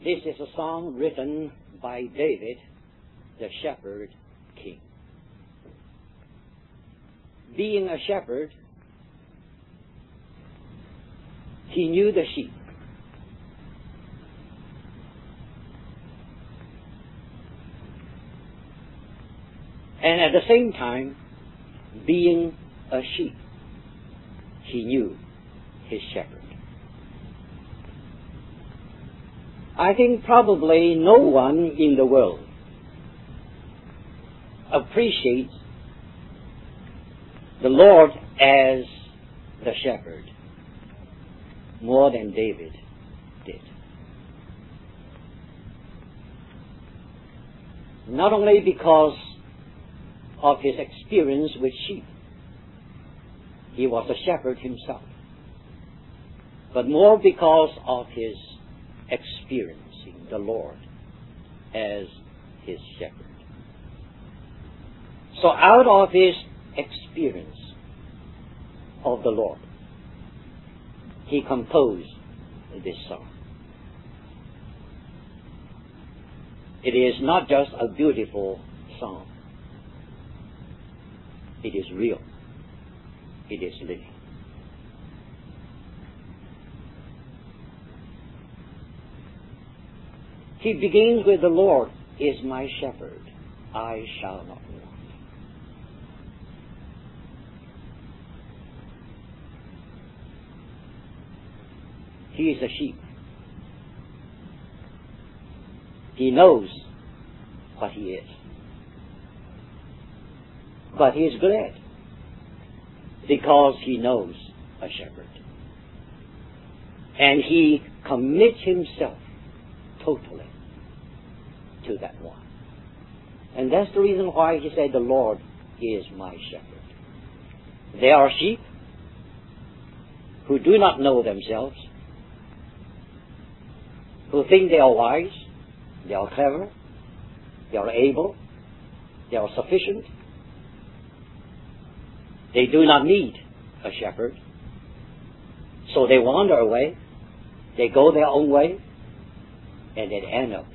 This is a song written by David, the shepherd king. Being a shepherd, he knew the sheep. And at the same time, being a sheep, he knew his shepherd. I think probably no one in the world appreciates the Lord as the shepherd more than David did. Not only because of his experience with sheep, he was a shepherd himself, but more because of his experiencing the Lord as his shepherd. So out of his experience of the Lord, he composed this song. It is not just a beautiful song. It is real. It is living. He begins with, "The Lord is my shepherd, I shall not want." He is a sheep. He knows what he is. But he is glad because he knows a shepherd. And he commits himself totally to that one. And that's the reason why he said, "The Lord is my shepherd." There are sheep who do not know themselves, who think they are wise, they are clever, they are able, they are sufficient. They do not need a shepherd. So they wander away, they go their own way, and they end up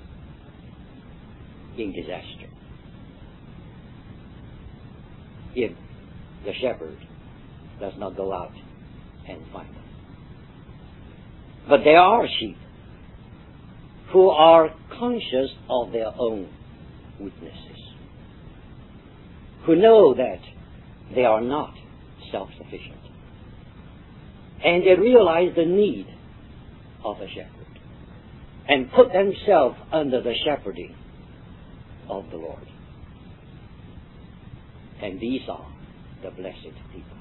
in disaster if the shepherd does not go out and find them. But there are sheep who are conscious of their own weaknesses, who know that they are not self-sufficient, and they realize the need of a shepherd and put themselves under the shepherding of the Lord. And these are the blessed people.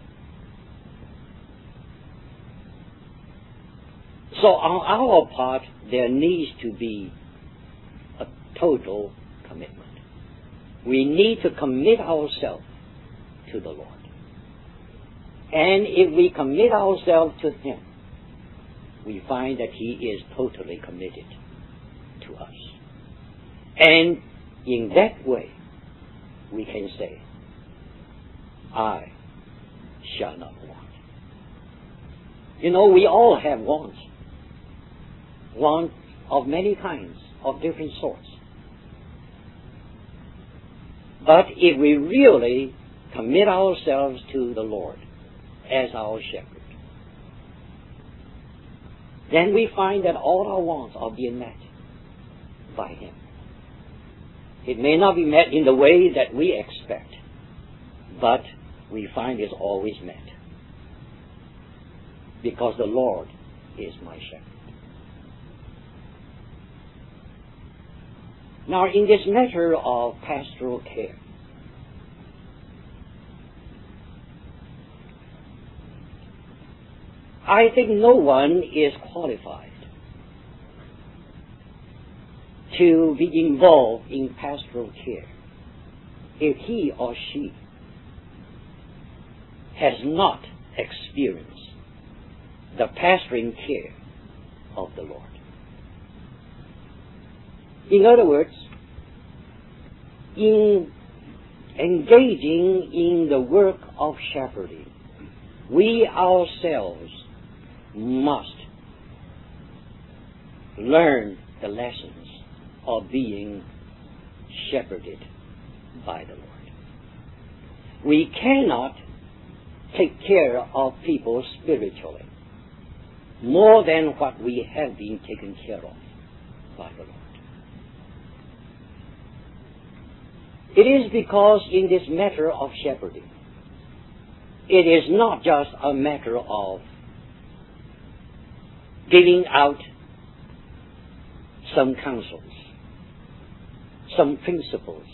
So on our part, there needs to be a total commitment. We need to commit ourselves to the Lord. And if we commit ourselves to Him, we find that He is totally committed to us. And in that way, we can say, "I shall not want." You know, we all have wants. Wants of many kinds, of different sorts. But if we really commit ourselves to the Lord as our shepherd, then we find that all our wants are being met by Him. It may not be met in the way that we expect, but we find it's always met. Because the Lord is my shepherd. Now, in this matter of pastoral care, I think no one is qualified to be involved in pastoral care if he or she has not experienced the pastoring care of the Lord. In other words, in engaging in the work of shepherding, we ourselves must learn the lessons of being shepherded by the Lord. We cannot take care of people spiritually more than what we have been taken care of by the Lord. It is because in this matter of shepherding, it is not just a matter of giving out some counsels, some principles,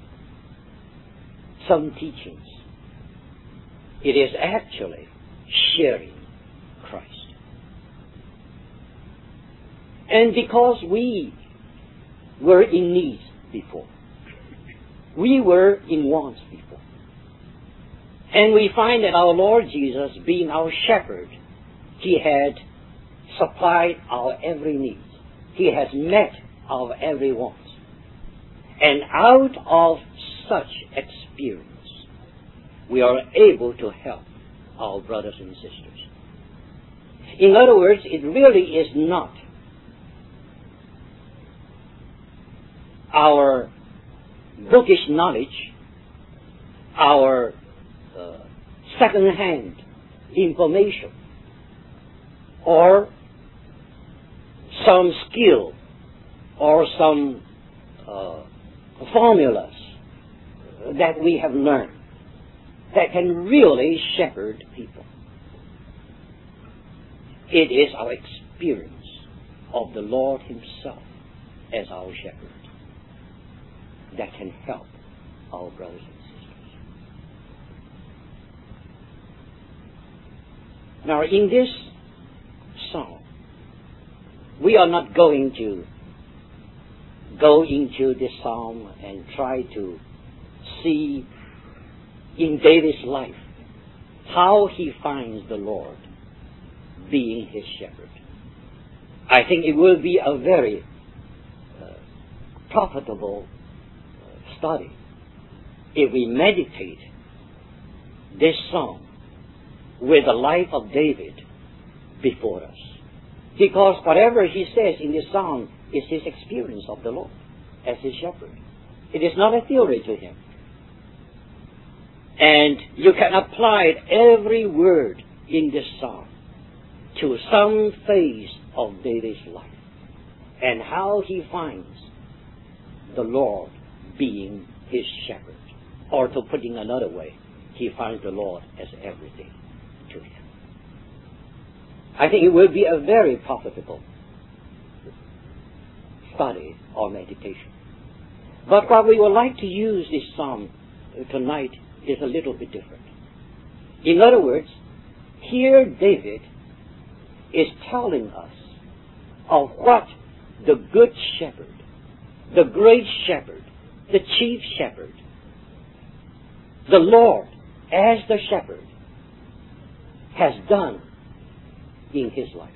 some teachings. It is actually sharing Christ. And because we were in need before, we were in wants before, and we find that our Lord Jesus, being our shepherd, He had supplied our every need. He has met our every want. And out of such experience, we are able to help our brothers and sisters. In other words, it really is not our bookish knowledge, our second-hand information, or some skill, or some formulas that we have learned that can really shepherd people. It is our experience of the Lord Himself as our shepherd that can help our brothers and sisters. Now, in this psalm, we are not going to go into this psalm and try to see in David's life how he finds the Lord being his shepherd. I think it will be a very profitable study if we meditate this psalm with the life of David before us. Because whatever he says in this psalm is his experience of the Lord as his shepherd. It is not a theory to him. And you can apply every word in this psalm to some phase of David's life and how he finds the Lord being his shepherd. Or to put it in another way, he finds the Lord as everything to him. I think it will be a very profitable study or meditation. But what we would like to use this psalm tonight is a little bit different. In other words, here David is telling us of what the good shepherd, the great shepherd, the chief shepherd, the Lord as the shepherd has done in his life.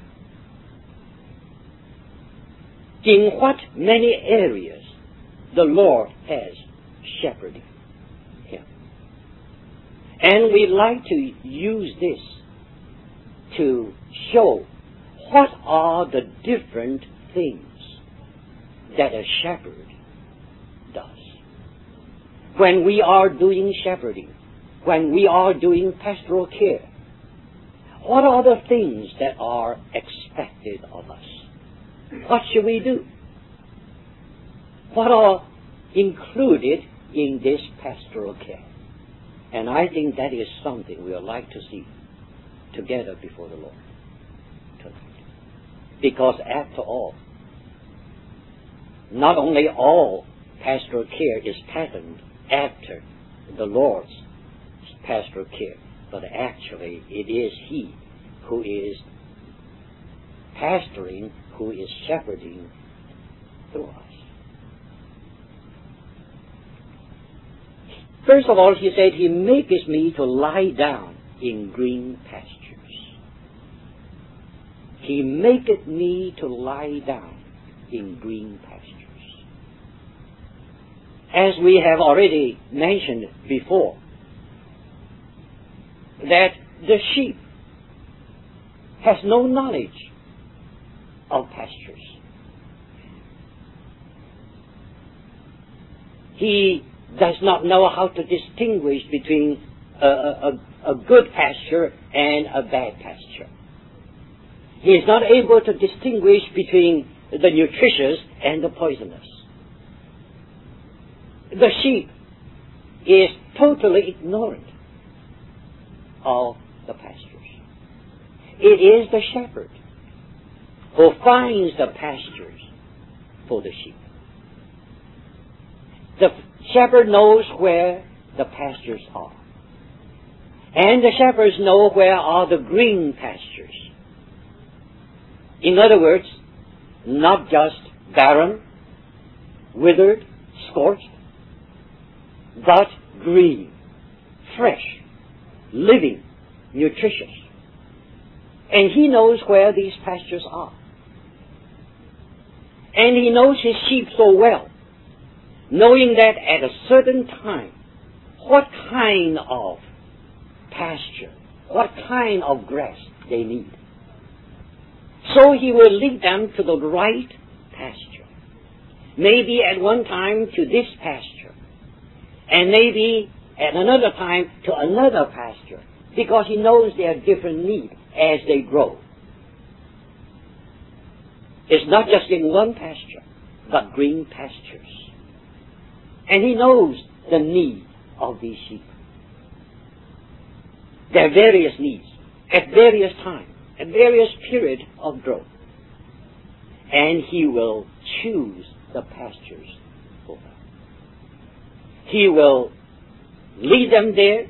In what many areas the Lord has shepherded him. And we like to use this to show what are the different things that a shepherd does. When we are doing shepherding, when we are doing pastoral care, what are the things that are expected of us? What should we do? What are included in this pastoral care? And I think that is something we would like to see together before the Lord tonight. Because after all, not only all pastoral care is patterned after the Lord's pastoral care, but actually it is He who is pastoring, who is shepherding through us. First of all, He said, He maketh me to lie down in green pastures. He maketh me to lie down in green pastures. As we have already mentioned before, that the sheep has no knowledge of pastures. he does not know how to distinguish between a good pasture and a bad pasture. He is not able to distinguish between the nutritious and the poisonous. The sheep is totally ignorant of the pastures. It is the shepherd who finds the pastures for the sheep. The shepherd knows where the pastures are. And the shepherds know where are the green pastures. In other words, not just barren, withered, scorched, but green, fresh, living, nutritious. And he knows where these pastures are. And he knows his sheep so well, knowing that at a certain time, what kind of pasture, what kind of grass they need. So he will lead them to the right pasture. Maybe at one time to this pasture, and maybe at another time to another pasture, because he knows their different needs as they grow. It's not just in one pasture, but green pastures. And he knows the need of these sheep. Their various needs, at various times, at various periods of growth. And he will choose the pastures for them. He will lead them there,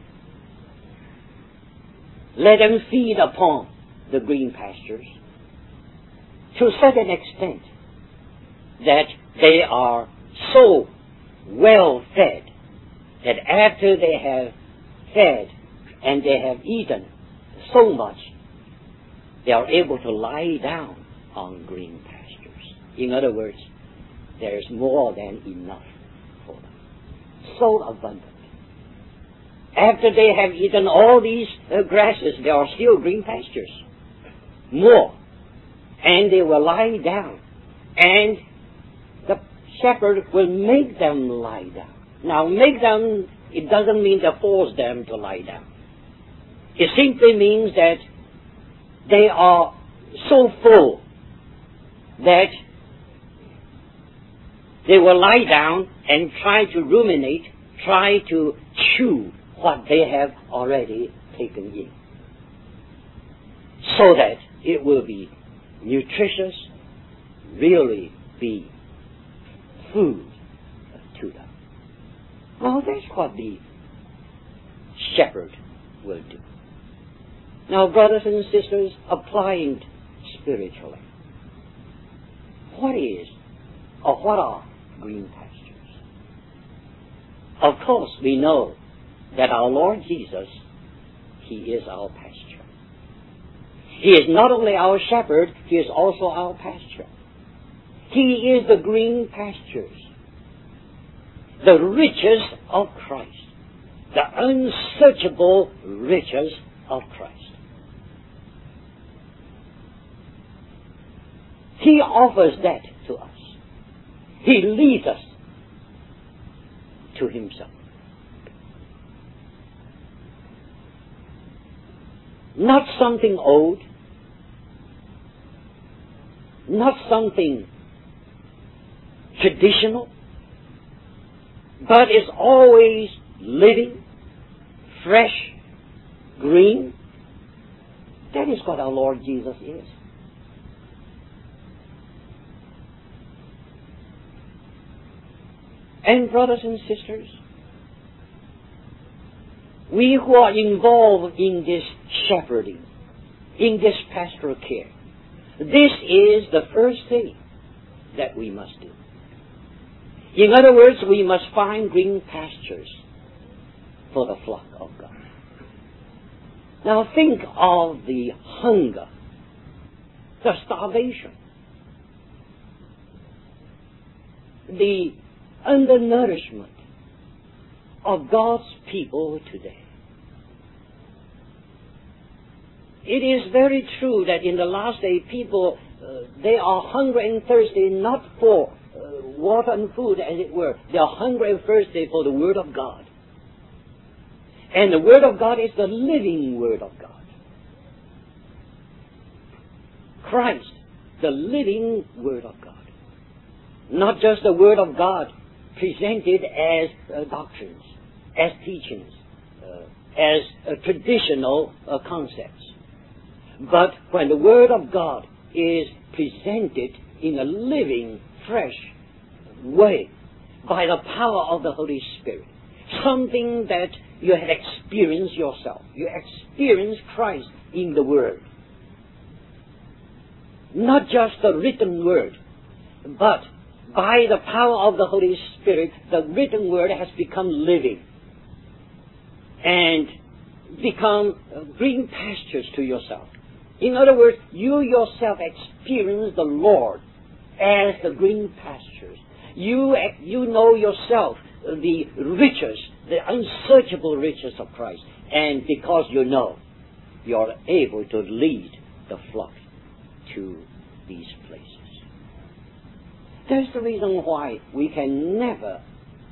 let them feed upon the green pastures to such an extent that they are so well fed that after they have fed and they have eaten so much, they are able to lie down on green pastures. In other words, there is more than enough for them. So abundant. After they have eaten all these grasses, there are still green pastures. More. And they will lie down. And the shepherd will make them lie down. Now, make them, it doesn't mean to force them to lie down. It simply means that they are so full that they will lie down and try to ruminate, try to chew what they have already taken in, so that it will be nutritious, really be food to them. Well, that's what the shepherd will do. Now, brothers and sisters, applying spiritually, what is or what are green pastures? Of course, we know that our Lord Jesus, He is our pasture. He is not only our shepherd, He is also our pasture. He is the green pastures, the riches of Christ, the unsearchable riches of Christ. He offers that to us. He leads us to Himself. Not something old, not something traditional, but is always living, fresh, green. That is what our Lord Jesus is. And brothers and sisters, we who are involved in this shepherding, in this pastoral care, this is the first thing that we must do. In other words, we must find green pastures for the flock of God. Now think of the hunger, the starvation, the undernourishment of God's people today. It is very true that in the last day people, they are hungry and thirsty not for water and food, as it were. They are hungry and thirsty for the Word of God. And the Word of God is the living Word of God. Christ, the living Word of God. Not just the Word of God presented as doctrines, as teachings, as traditional concepts. But when the Word of God is presented in a living, fresh way by the power of the Holy Spirit, something that you have experienced yourself. You experience Christ in the Word. Not just the written Word, but by the power of the Holy Spirit, the written Word has become living and become green pastures to yourself. In other words, you yourself experience the Lord as the green pastures. You know yourself the riches, the unsearchable riches of Christ. And because you know, you are able to lead the flock to these places. That's the reason why we can never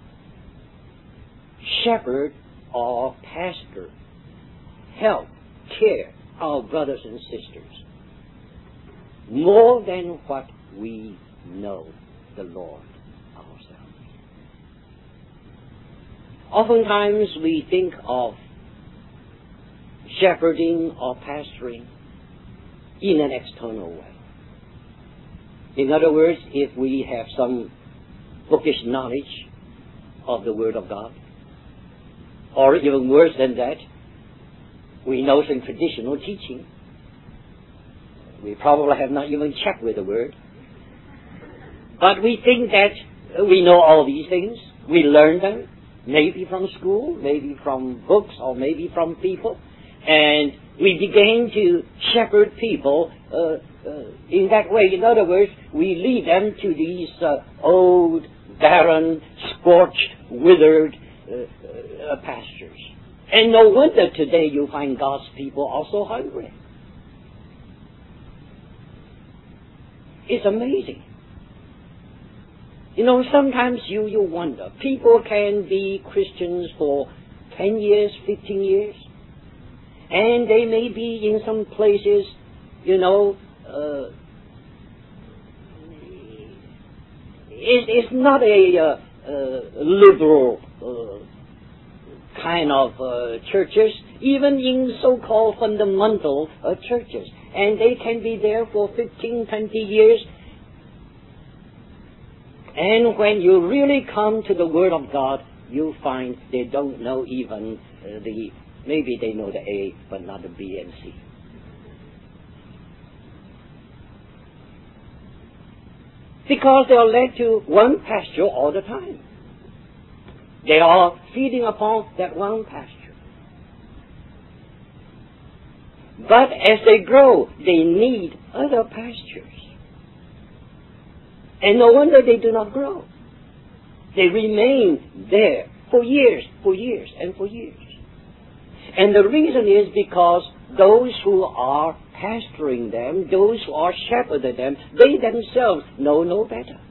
shepherd or pastor, help, care our brothers and sisters more than what we know the Lord ourselves. Oftentimes we think of shepherding or pastoring in an external way. In other words, if we have some bookish knowledge of the Word of God, or even worse than that, we know some traditional teaching. We probably have not even checked with the Word. But we think that we know all these things. We learn them, maybe from school, maybe from books, or maybe from people. And we begin to shepherd people in that way. In other words, we lead them to these old, barren, scorched, withered pastures. And no wonder today you find God's people are so hungry. It's amazing. You know, sometimes you wonder. People can be Christians for 10 years, 15 years. And they may be in some places, you know, it's not a liberal kind of churches, even in so-called fundamental churches. And they can be there for 15, 20 years. And when you really come to the Word of God, you find they don't know even maybe they know the A, but not the B and C. Because they are led to one pasture all the time. They are feeding upon that one pasture. But as they grow, they need other pastures. And no wonder they do not grow. They remain there for years, and for years. And the reason is because those who are pastoring them, those who are shepherding them, they themselves know no better.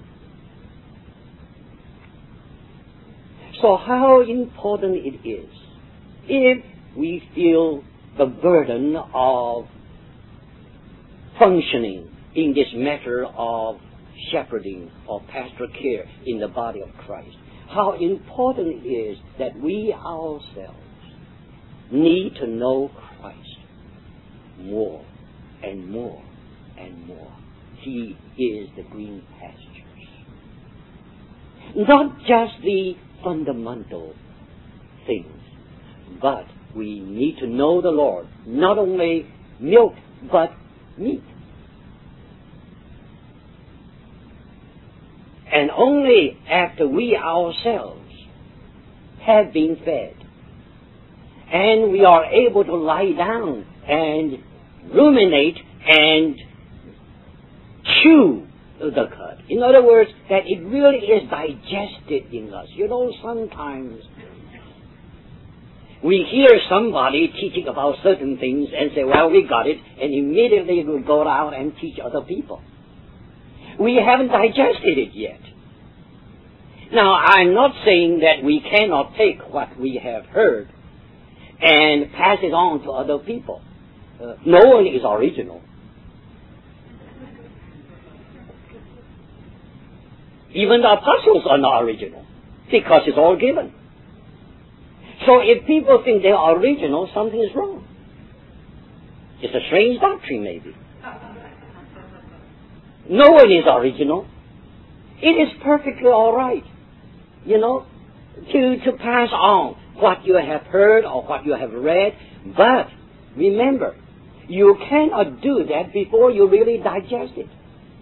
So how important it is if we feel the burden of functioning in this matter of shepherding or pastoral care in the body of Christ. How important it is that we ourselves need to know Christ more and more and more. He is the green pastures. Not just the fundamental things, but we need to know the Lord. Not only milk, but meat. And only after we ourselves have been fed, and we are able to lie down and ruminate and chew the cud. In other words, that it really is digested in us. You know, sometimes we hear somebody teaching about certain things and say, well, we got it, and immediately we go out and teach other people. We haven't digested it yet. Now, I'm not saying that we cannot take what we have heard and pass it on to other people. No one is original. Even the apostles are not original, because it's all given. So if people think they're original, something is wrong. It's a strange doctrine, maybe. No one is original. It is perfectly all right, to pass on what you have heard or what you have read. But remember, you cannot do that before you really digest it.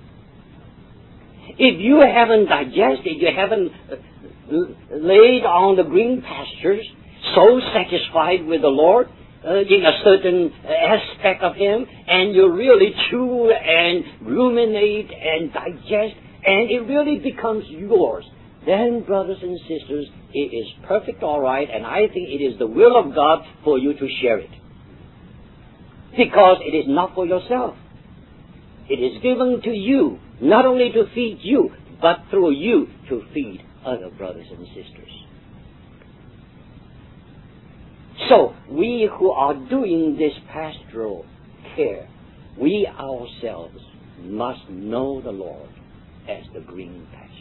If you haven't digested, you haven't laid on the green pastures, so satisfied with the Lord, in a certain aspect of Him, and you really chew and ruminate and digest, and it really becomes yours, then, brothers and sisters, it is perfect all right, and I think it is the will of God for you to share it. Because it is not for yourself. It is given to you, not only to feed you, but through you to feed other brothers and sisters. So, we who are doing this pastoral care, we ourselves must know the Lord as the green pastures.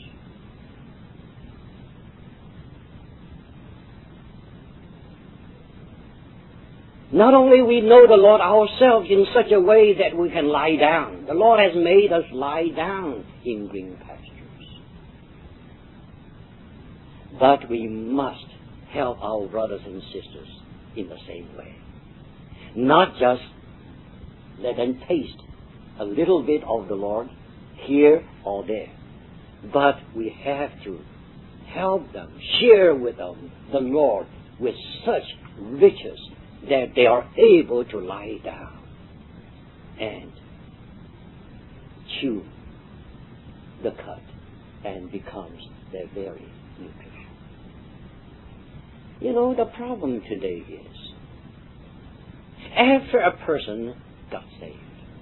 Not only we know the Lord ourselves in such a way that we can lie down. The Lord has made us lie down in green pastures. But we must help our brothers and sisters in the same way. Not just let them taste a little bit of the Lord here or there. But we have to help them, share with them the Lord with such riches that they are able to lie down and chew the cud and becomes their very nutrition. The problem today is, after a person got saved,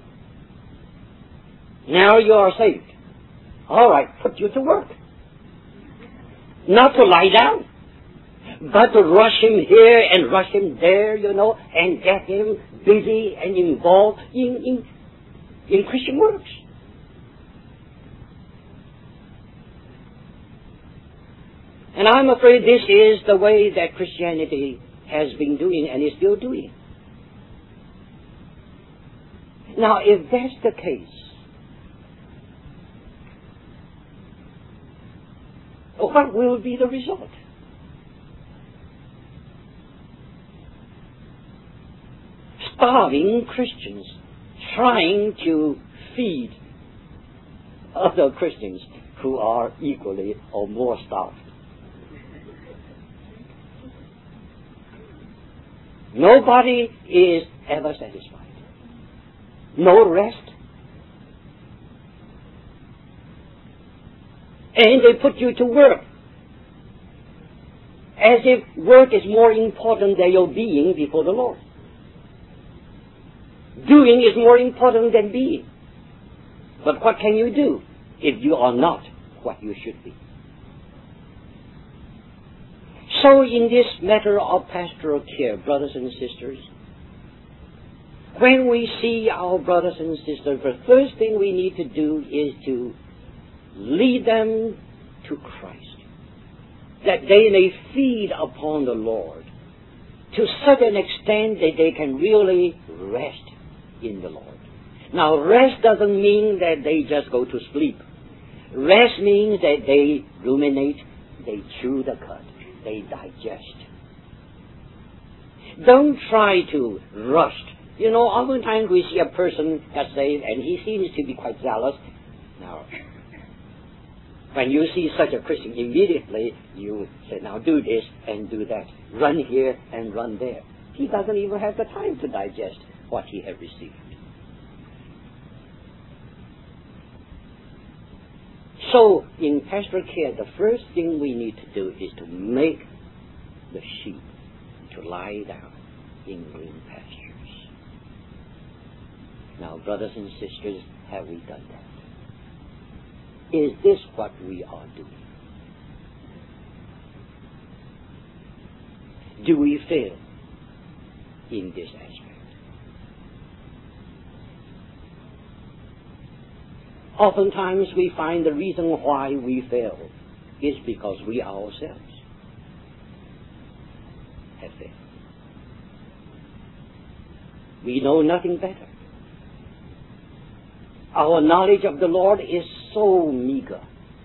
now you are saved. All right, put you to work. Not to lie down, but to rush him here and rush him there, and get him busy and involved in Christian works. And I'm afraid this is the way that Christianity has been doing and is still doing. Now, if that's the case, what will be the result? Starving Christians trying to feed other Christians who are equally or more starved. Nobody is ever satisfied. No rest. And they put you to work as if work is more important than your being before the Lord. Doing is more important than being. But what can you do if you are not what you should be? So in this matter of pastoral care, brothers and sisters, when we see our brothers and sisters, the first thing we need to do is to lead them to Christ, that they may feed upon the Lord to such an extent that they can really rest in the Lord. Now, rest doesn't mean that they just go to sleep. Rest means that they ruminate, they chew the cud, they digest. Don't try to rush. Oftentimes we see a person get saved and he seems to be quite zealous. Now, when you see such a Christian, immediately you say, now do this and do that. Run here and run there. He doesn't even have the time to digest what he has received. So, in pastoral care, the first thing we need to do is to make the sheep to lie down in green pastures. Now, brothers and sisters, have we done that? Is this what we are doing? do we fail in this aspect? Oftentimes we find the reason why we fail is because we ourselves have failed. We know nothing better. Our knowledge of the Lord is so meager.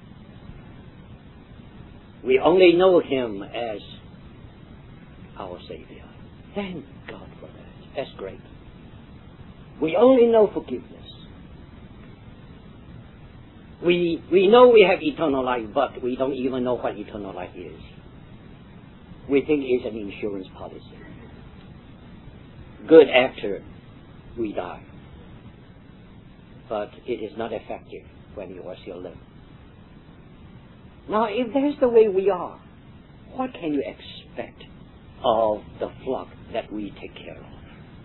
We only know Him as our Savior. Thank God for that. That's great. We only know forgiveness. We know we have eternal life, but we don't even know what eternal life is. We think it's an insurance policy. Good after we die. But it is not effective when you are still living. Now, if that's the way we are, what can you expect of the flock that we take care of?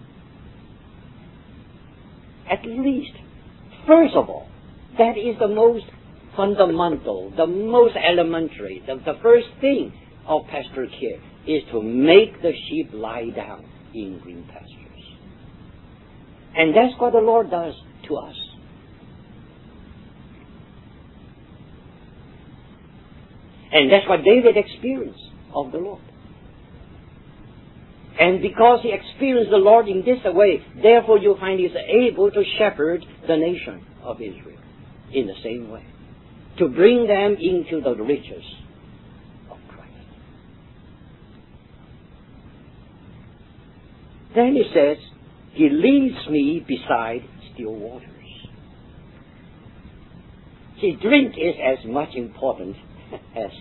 At least, first of all, that is the most fundamental, the most elementary, the first thing of pastoral care is to make the sheep lie down in green pastures. And that's what the Lord does to us. And that's what David experienced of the Lord. And because he experienced the Lord in this way, therefore you find he's able to shepherd the nation of Israel in the same way, to bring them into the riches of Christ. Then he says, He leads me beside still waters. See, drink is as much important as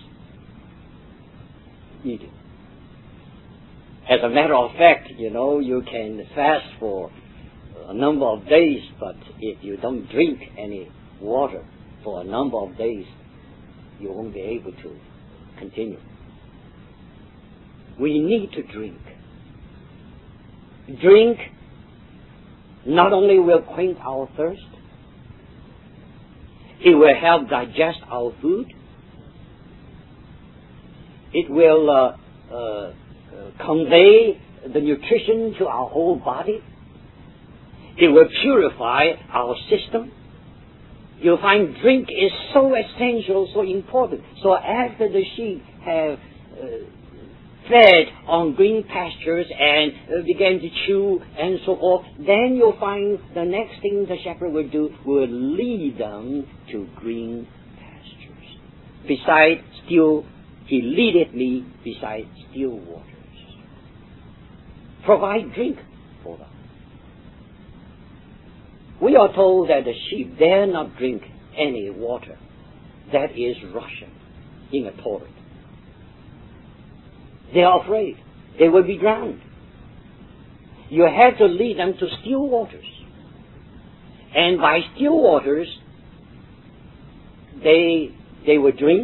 eating. As a matter of fact, you can fast for a number of days, but if you don't drink any water for a number of days, you won't be able to continue. We need to drink. Drink not only will quench our thirst, it will help digest our food. It will convey the nutrition to our whole body. It will purify our system. You'll find drink is so essential, so important. So after the sheep have fed on green pastures and began to chew and so forth, then you'll find the next thing the shepherd will do will lead them to green pastures. He leadeth me beside still waters. Provide drink for them. We are told that the sheep dare not drink any water that is rushing in a torrent. They are afraid. They will be drowned. You have to lead them to still waters. And by still waters, they will drink.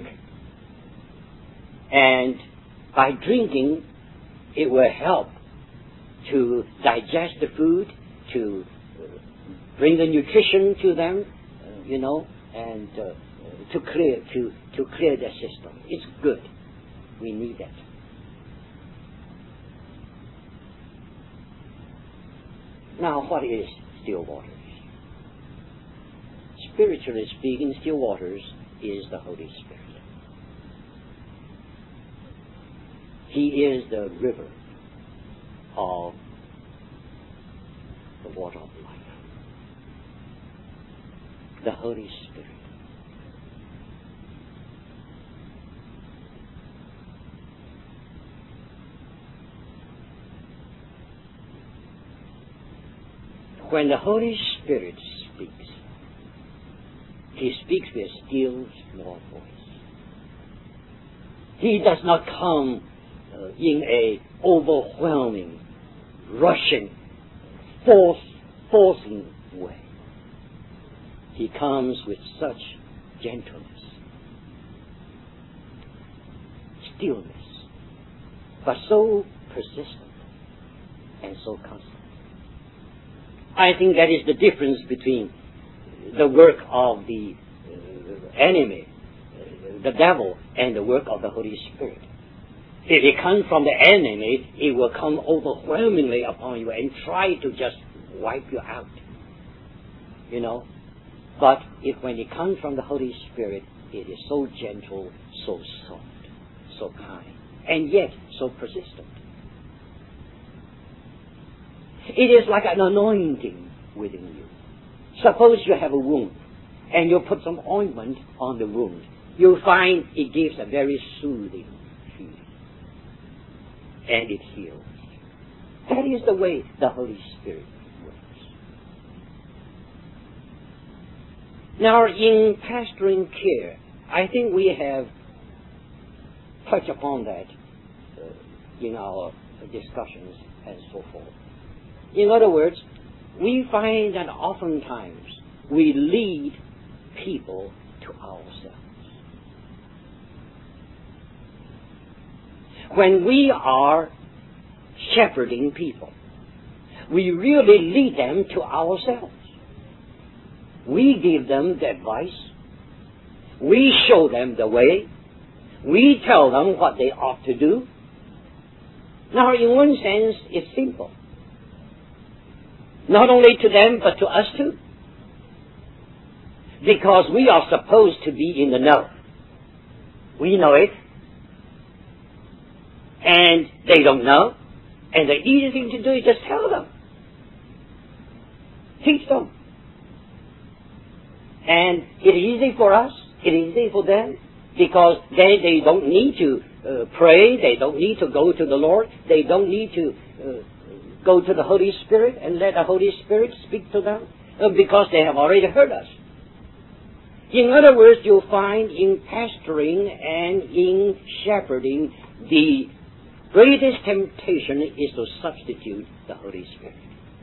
And by drinking, it will help to digest the food, to bring the nutrition to them, and to clear their system. It's good. We need that. Now, what is still waters? Spiritually speaking, still waters is the Holy Spirit. He is the river of the water of life. The Holy Spirit. When the Holy Spirit speaks, He speaks with still small voice. He does not come in a overwhelming, rushing, forcing way. He comes with such gentleness, stillness, but so persistent and so constant. I think that is the difference between the work of the enemy, the devil, and the work of the Holy Spirit. If it comes from the enemy, it will come overwhelmingly upon you and try to just wipe you out. You know? But when it comes from the Holy Spirit, it is so gentle, so soft, so kind, and yet so persistent. It is like an anointing within you. Suppose you have a wound, and you put some ointment on the wound. You'll find it gives a very soothing feeling. And it heals. That is the way the Holy Spirit works. Now, in pastoring care, I think we have touched upon that in our discussions and so forth. In other words, we find that oftentimes we lead people to ourselves. When we are shepherding people, we really lead them to ourselves. We give them the advice. We show them the way. We tell them what they ought to do. Now, in one sense, it's simple. Not only to them, but to us too. Because we are supposed to be in the know. We know it. And they don't know. And the easy thing to do is just tell them. Teach them. And it's easy for us. It's easy for them. Because they don't need to pray. They don't need to go to the Lord. They don't need to go to the Holy Spirit and let the Holy Spirit speak to them. Because they have already heard us. In other words, you'll find in pastoring and in shepherding, the greatest temptation is to substitute the Holy Spirit.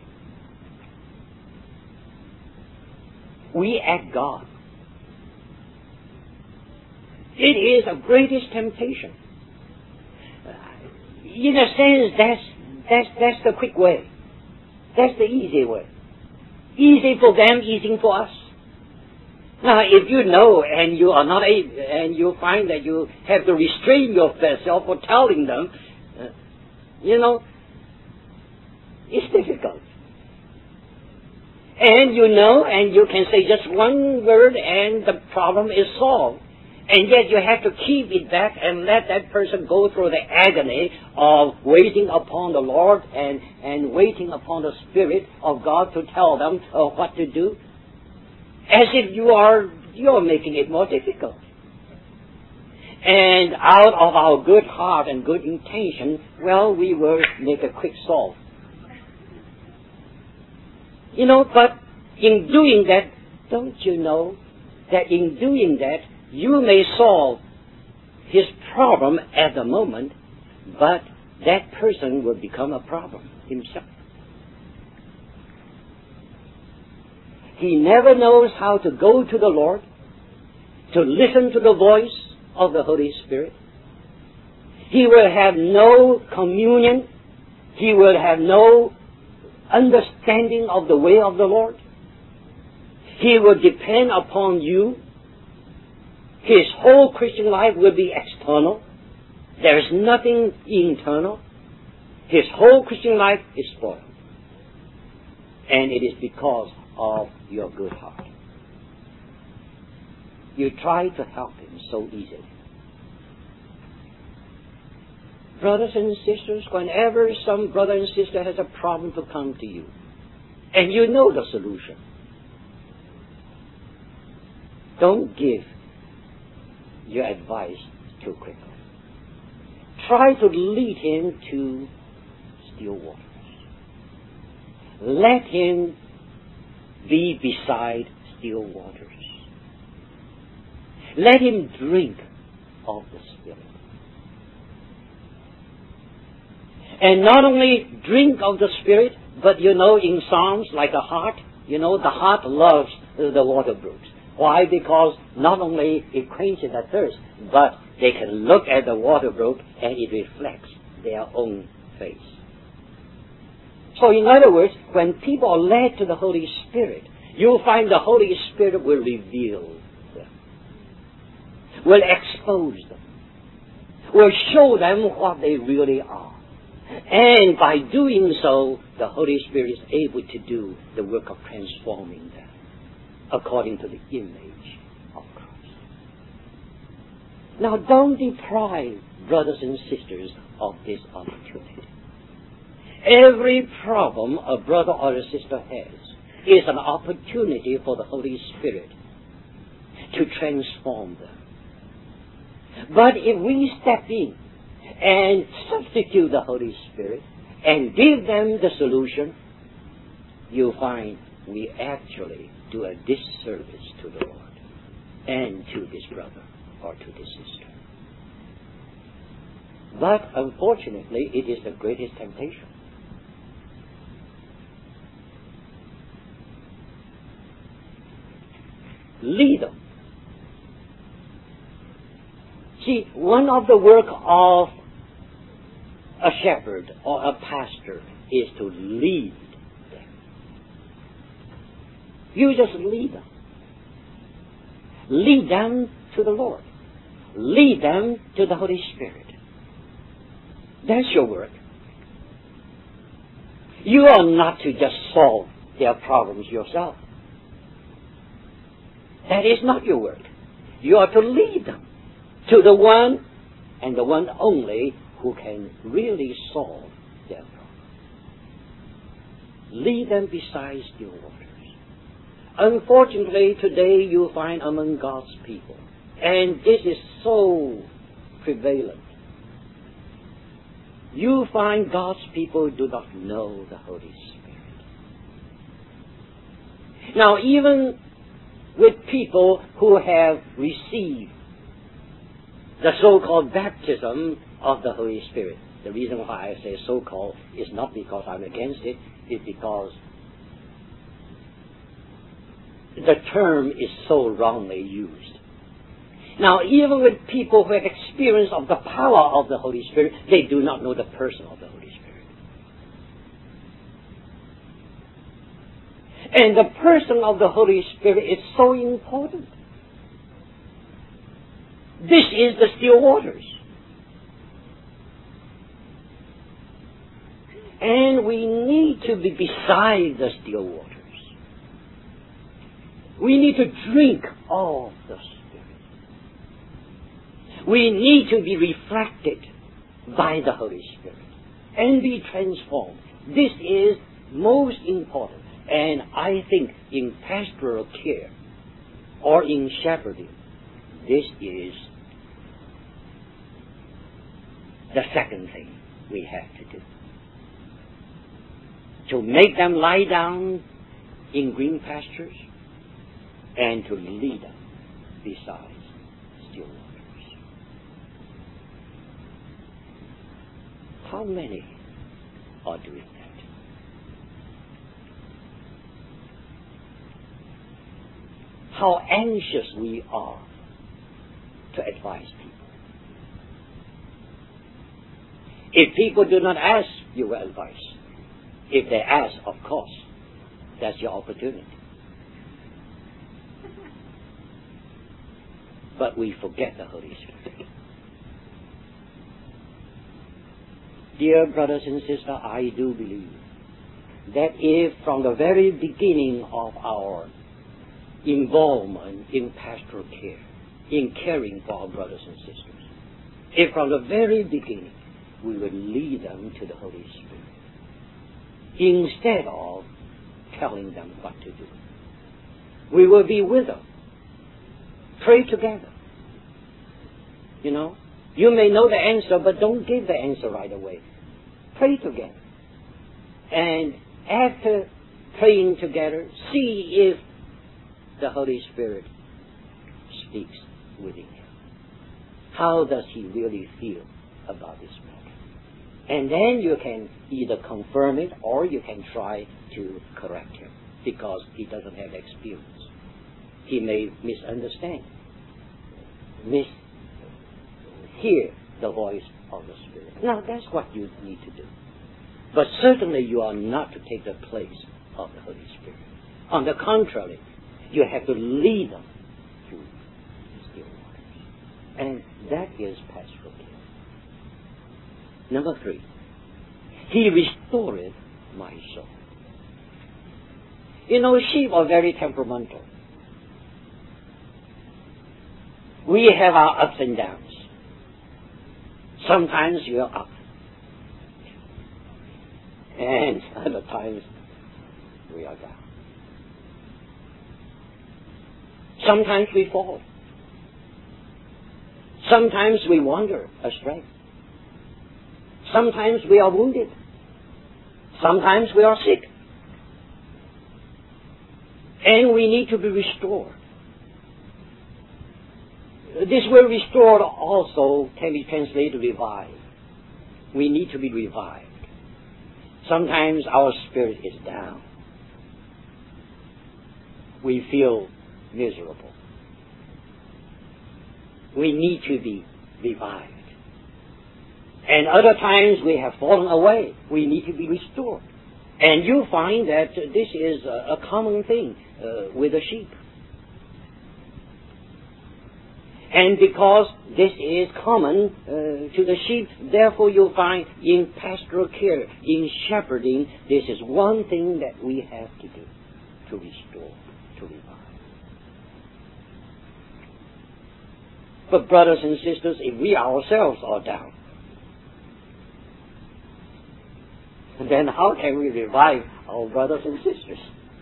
We act God. It is the greatest temptation. In a sense, that's the quick way. That's the easy way. Easy for them, easy for us. Now, if you know and you are not able, and you find that you have to restrain yourself for telling them, it's difficult. And you know, and you can say just one word and the problem is solved. And yet you have to keep it back and let that person go through the agony of waiting upon the Lord and waiting upon the Spirit of God to tell them what to do. As if you're making it more difficult. And out of our good heart and good intention, we will make a quick solve. But in doing that, don't you know that in doing that, you may solve his problem at the moment, but that person will become a problem himself. He never knows how to go to the Lord, to listen to the voice of the Holy Spirit. He will have no communion. He will have no understanding of the way of the Lord. He will depend upon you. His whole Christian life will be external. There is nothing internal. His whole Christian life is spoiled. And it is because of your good heart. You try to help him so easily. Brothers and sisters, whenever some brother and sister has a problem to come to you, and you know the solution, don't give your advice too quickly. Try to lead him to still waters. Let him be beside still waters. Let him drink of the Spirit. And not only drink of the Spirit, but in Psalms, like a heart, the heart loves the water brooks. Why? Because not only it quenches their thirst, but they can look at the water brook and it reflects their own face. So in other words, when people are led to the Holy Spirit, you'll find the Holy Spirit will reveal them, will expose them, will show them what they really are. And by doing so, the Holy Spirit is able to do the work of transforming them according to the image of Christ. Now, don't deprive brothers and sisters of this opportunity. Every problem a brother or a sister has is an opportunity for the Holy Spirit to transform them. But if we step in and substitute the Holy Spirit and give them the solution, you'll find we actually do a disservice to the Lord and to this brother or to this sister. But unfortunately, it is the greatest temptation. Lead them. See, one of the work of a shepherd or a pastor is to lead them. You just lead them. Lead them to the Lord. Lead them to the Holy Spirit. That's your work. You are not to just solve their problems yourself. That is not your work. You are to lead them to the one and the one only who can really solve their problem. Lead them beside still waters. Unfortunately, today you find among God's people, and this is so prevalent, you find God's people do not know the Holy Spirit. Now, even with people who have received the so-called baptism of the Holy Spirit. The reason why I say so-called is not because I'm against it, it's because the term is so wrongly used. Now, even with people who have experience of the power of the Holy Spirit, they do not know the person of the Holy Spirit. And the person of the Holy Spirit is so important. This is the still waters. And we need to be beside the still waters. We need to drink of the Spirit. We need to be reflected by the Holy Spirit and be transformed. This is most important. And I think in pastoral care or in shepherding, this is the second thing we have to do. To make them lie down in green pastures and to lead them beside still waters. How many are doing that? How anxious we are to advise people. If people do not ask your advice, if they ask, of course, that's your opportunity. But we forget the Holy Spirit. Dear brothers and sisters, I do believe that if from the very beginning of our involvement in pastoral care, in caring for our brothers and sisters, if from the very beginning we would lead them to the Holy Spirit, instead of telling them what to do, we will be with them. Pray together. You know, you may know the answer, but don't give the answer right away. Pray together. And after praying together, see if the Holy Spirit speaks within him. How does he really feel about this matter? And then you can either confirm it or you can try to correct him, because he doesn't have experience. He may misunderstand, mishear the voice of the Spirit. Now, that's what you need to do. But certainly you are not to take the place of the Holy Spirit. On the contrary, you have to lead them to still waters. And that is pastoral care. Number 3, He restored my soul. You know, sheep are very temperamental. We have our ups and downs. Sometimes we are up. And other times we are down. Sometimes we fall. Sometimes we wander astray. Sometimes we are wounded. Sometimes we are sick. And we need to be restored. This word restored also can be translated revive. We need to be revived. Sometimes our spirit is down. We feel miserable. We need to be revived. And other times we have fallen away. We need to be restored. And you find that this is a common thing with the sheep. And because this is common to the sheep, therefore you'll find in pastoral care, in shepherding, this is one thing that we have to do, to restore, to revive. But brothers and sisters, if we ourselves are down, then how can we revive our brothers and sisters?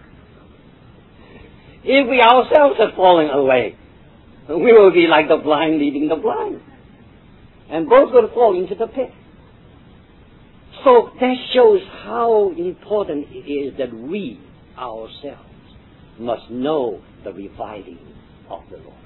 If we ourselves are falling away, we will be like the blind leading the blind. And both will fall into the pit. So that shows how important it is that we ourselves must know the reviving of the Lord.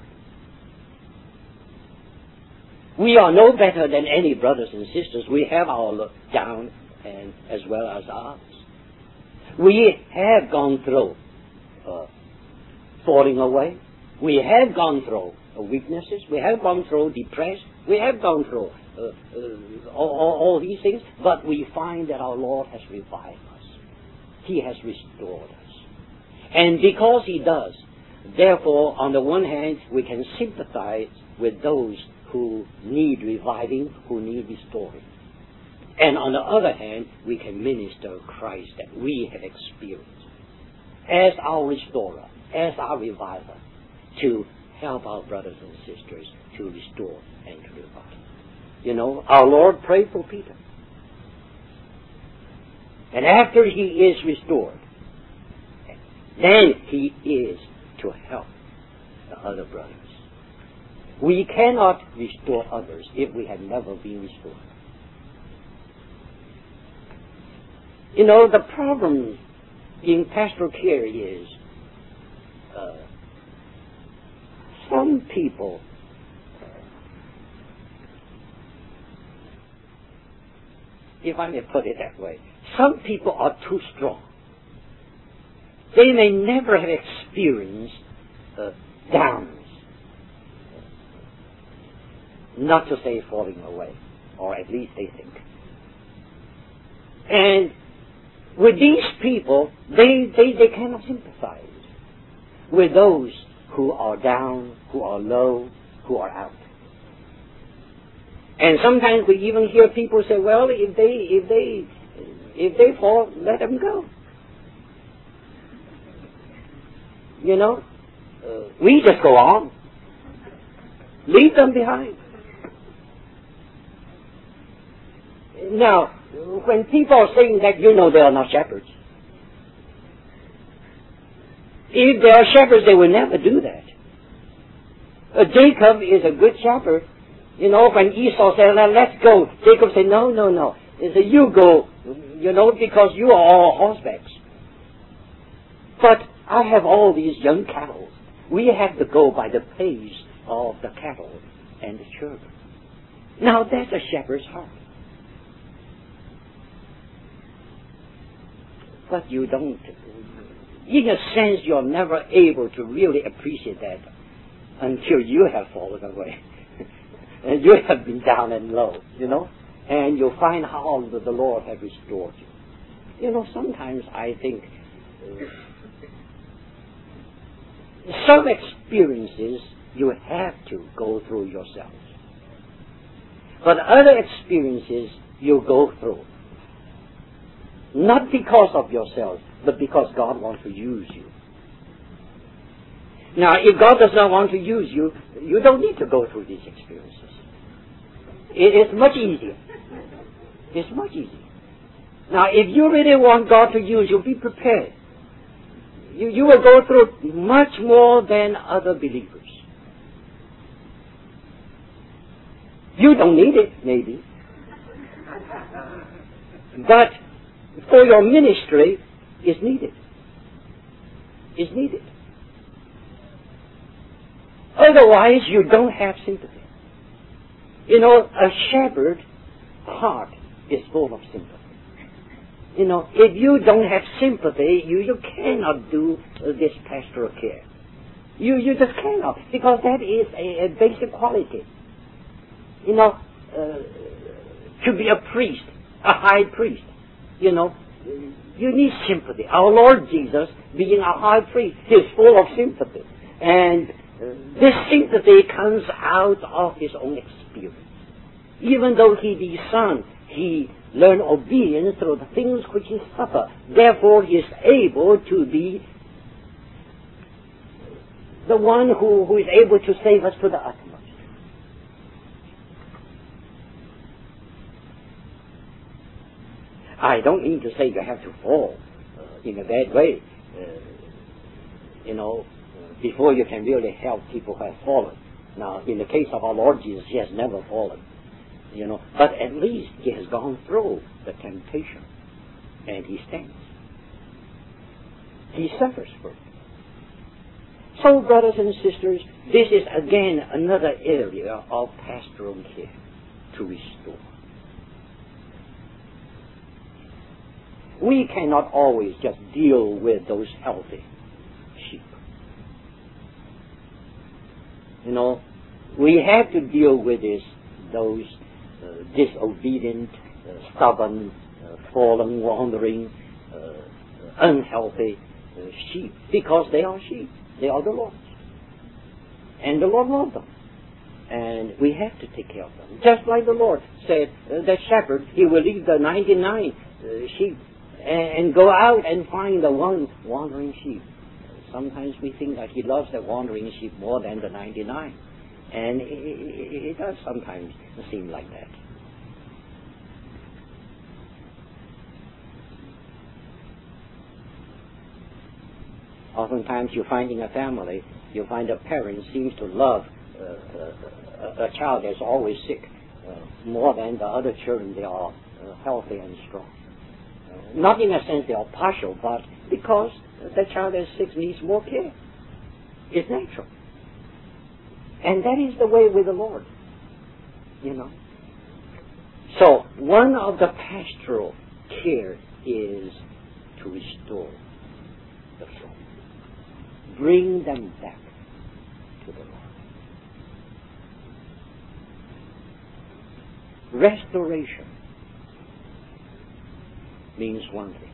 We are no better than any brothers and sisters. We have our down and as well as ours. We have gone through falling away. We have gone through weaknesses. We have gone through depression. We have gone through all these things. But we find that our Lord has revived us. He has restored us. And because He does, therefore, on the one hand, we can sympathize with those who need reviving, who need restoring. And on the other hand, we can minister Christ that we have experienced as our restorer, as our reviver, to help our brothers and sisters to restore and to revive. You know, our Lord prayed for Peter. And after he is restored, then he is to help the other brothers. We cannot restore others if we have never been restored. You know, the problem in pastoral care is some people if I may put it that way, some people are too strong. They may never have experienced downs, not to say falling away, or at least they think. And with these people, they cannot sympathize with those who are down, who are low, who are out. And sometimes we even hear people say, well, if they fall, let them go. You know, we just go on. Leave them behind. Now, when people are saying that, you know they are not shepherds. If they are shepherds, they will never do that. Jacob is a good shepherd. You know, when Esau said, let's go, Jacob said, no. He said, you go, you know, because you are all horsebacks. But I have all these young cattle. We have to go by the pace of the cattle and the children. Now, that's a shepherd's heart. But you don't, in a sense, you're never able to really appreciate that until you have fallen away. And you have been down and low, you know, and you find how the Lord has restored you. You know, sometimes I think some experiences you have to go through yourself. But other experiences you go through. Not because of yourself, but because God wants to use you. Now, if God does not want to use you, you don't need to go through these experiences. It is much easier. It's much easier. Now, if you really want God to use you, be prepared. You will go through much more than other believers. You don't need it, maybe. But for your ministry, it's needed. It's needed. Otherwise, you don't have sympathy. You know, a shepherd's heart is full of sympathy. You know, if you don't have sympathy, you cannot do this pastoral care. You just cannot, because that is a basic quality. You know, to be a priest, a high priest, you know, you need sympathy. Our Lord Jesus, being a high priest, is full of sympathy. And this sympathy comes out of his own experience. Even though he be son, he learned obedience through the things which he suffered. Therefore, he is able to be the one who is able to save us to the utmost. I don't mean to say you have to fall in a bad way, you know, before you can really help people who have fallen. Now, in the case of our Lord Jesus, he has never fallen, you know, but at least he has gone through the temptation, and he stands. He suffers for it. So, brothers and sisters, this is again another area of pastoral care, to restore. We cannot always just deal with those healthy sheep. You know, we have to deal with those disobedient, stubborn, fallen, wandering, unhealthy sheep, because they are sheep. They are the Lord's. And the Lord loves them. And we have to take care of them. Just like the Lord said, the shepherd, he will leave the 99 sheep and go out and find the one wandering sheep. Sometimes we think that he loves the wandering sheep more than the 99. And it does sometimes seem like that. Oftentimes you find in a family, you find a parent seems to love a child that's always sick more than the other children. They are healthy and strong. Not in a sense they are partial, but because the child that's sick needs more care. It's natural. And that is the way with the Lord, you know. So, one of the pastoral care is to restore the soul. Bring them back to the Lord. Restoration means one thing.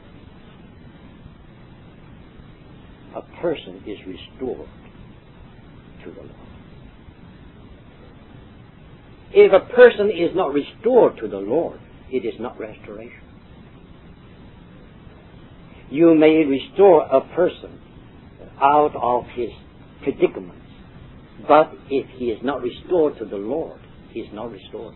A person is restored to the Lord. If a person is not restored to the Lord, it is not restoration. You may restore a person out of his predicaments, but if he is not restored to the Lord, he is not restored.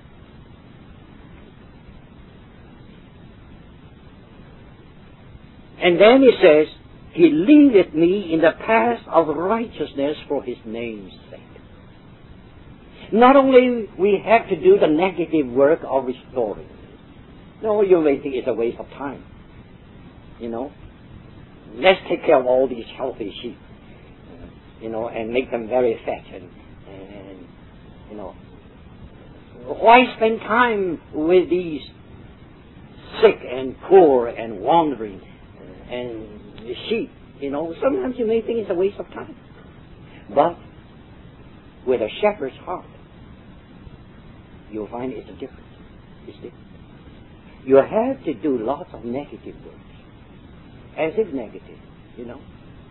And then he says, he leadeth me in the path of righteousness for his name's sake. Not only we have to do the negative work of restoring. No, you may think it's a waste of time. You know, let's take care of all these healthy sheep, you know, and make them very fat and you know, why spend time with these sick and poor and wandering and sheep? You know, sometimes you may think it's a waste of time. But with a shepherd's heart, you'll find it's a difference. It's different. You have to do lots of negative works. As if negative, you know.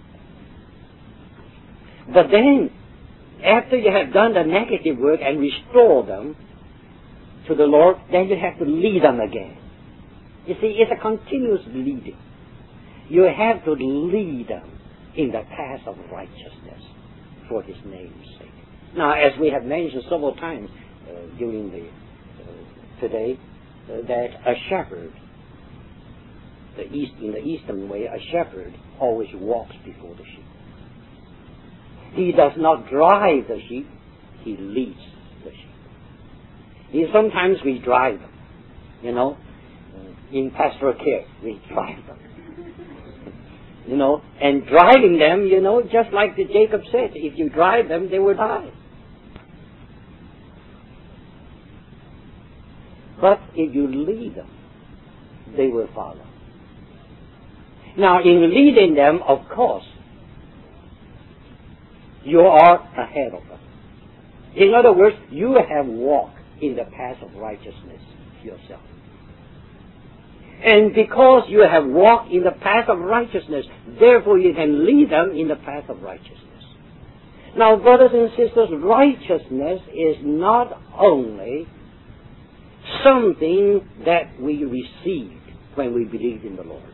But then, after you have done the negative work and restore them, to the Lord, then you have to lead them again. You see, it's a continuous leading. You have to lead them in the path of righteousness for His name's sake. Now, as we have mentioned several times during the today, that a shepherd, in the Eastern way, a shepherd always walks before the sheep. He does not drive the sheep, he leads the sheep. Sometimes we drive them, in pastoral care, we drive them. And driving them, just like Jacob said, if you drive them, they will die. But if you lead them, they will follow. Now, in leading them, of course, you are ahead of them. In other words, you have walked in the path of righteousness yourself. And because you have walked in the path of righteousness, therefore you can lead them in the path of righteousness. Now, brothers and sisters, righteousness is not only something that we receive when we believe in the Lord.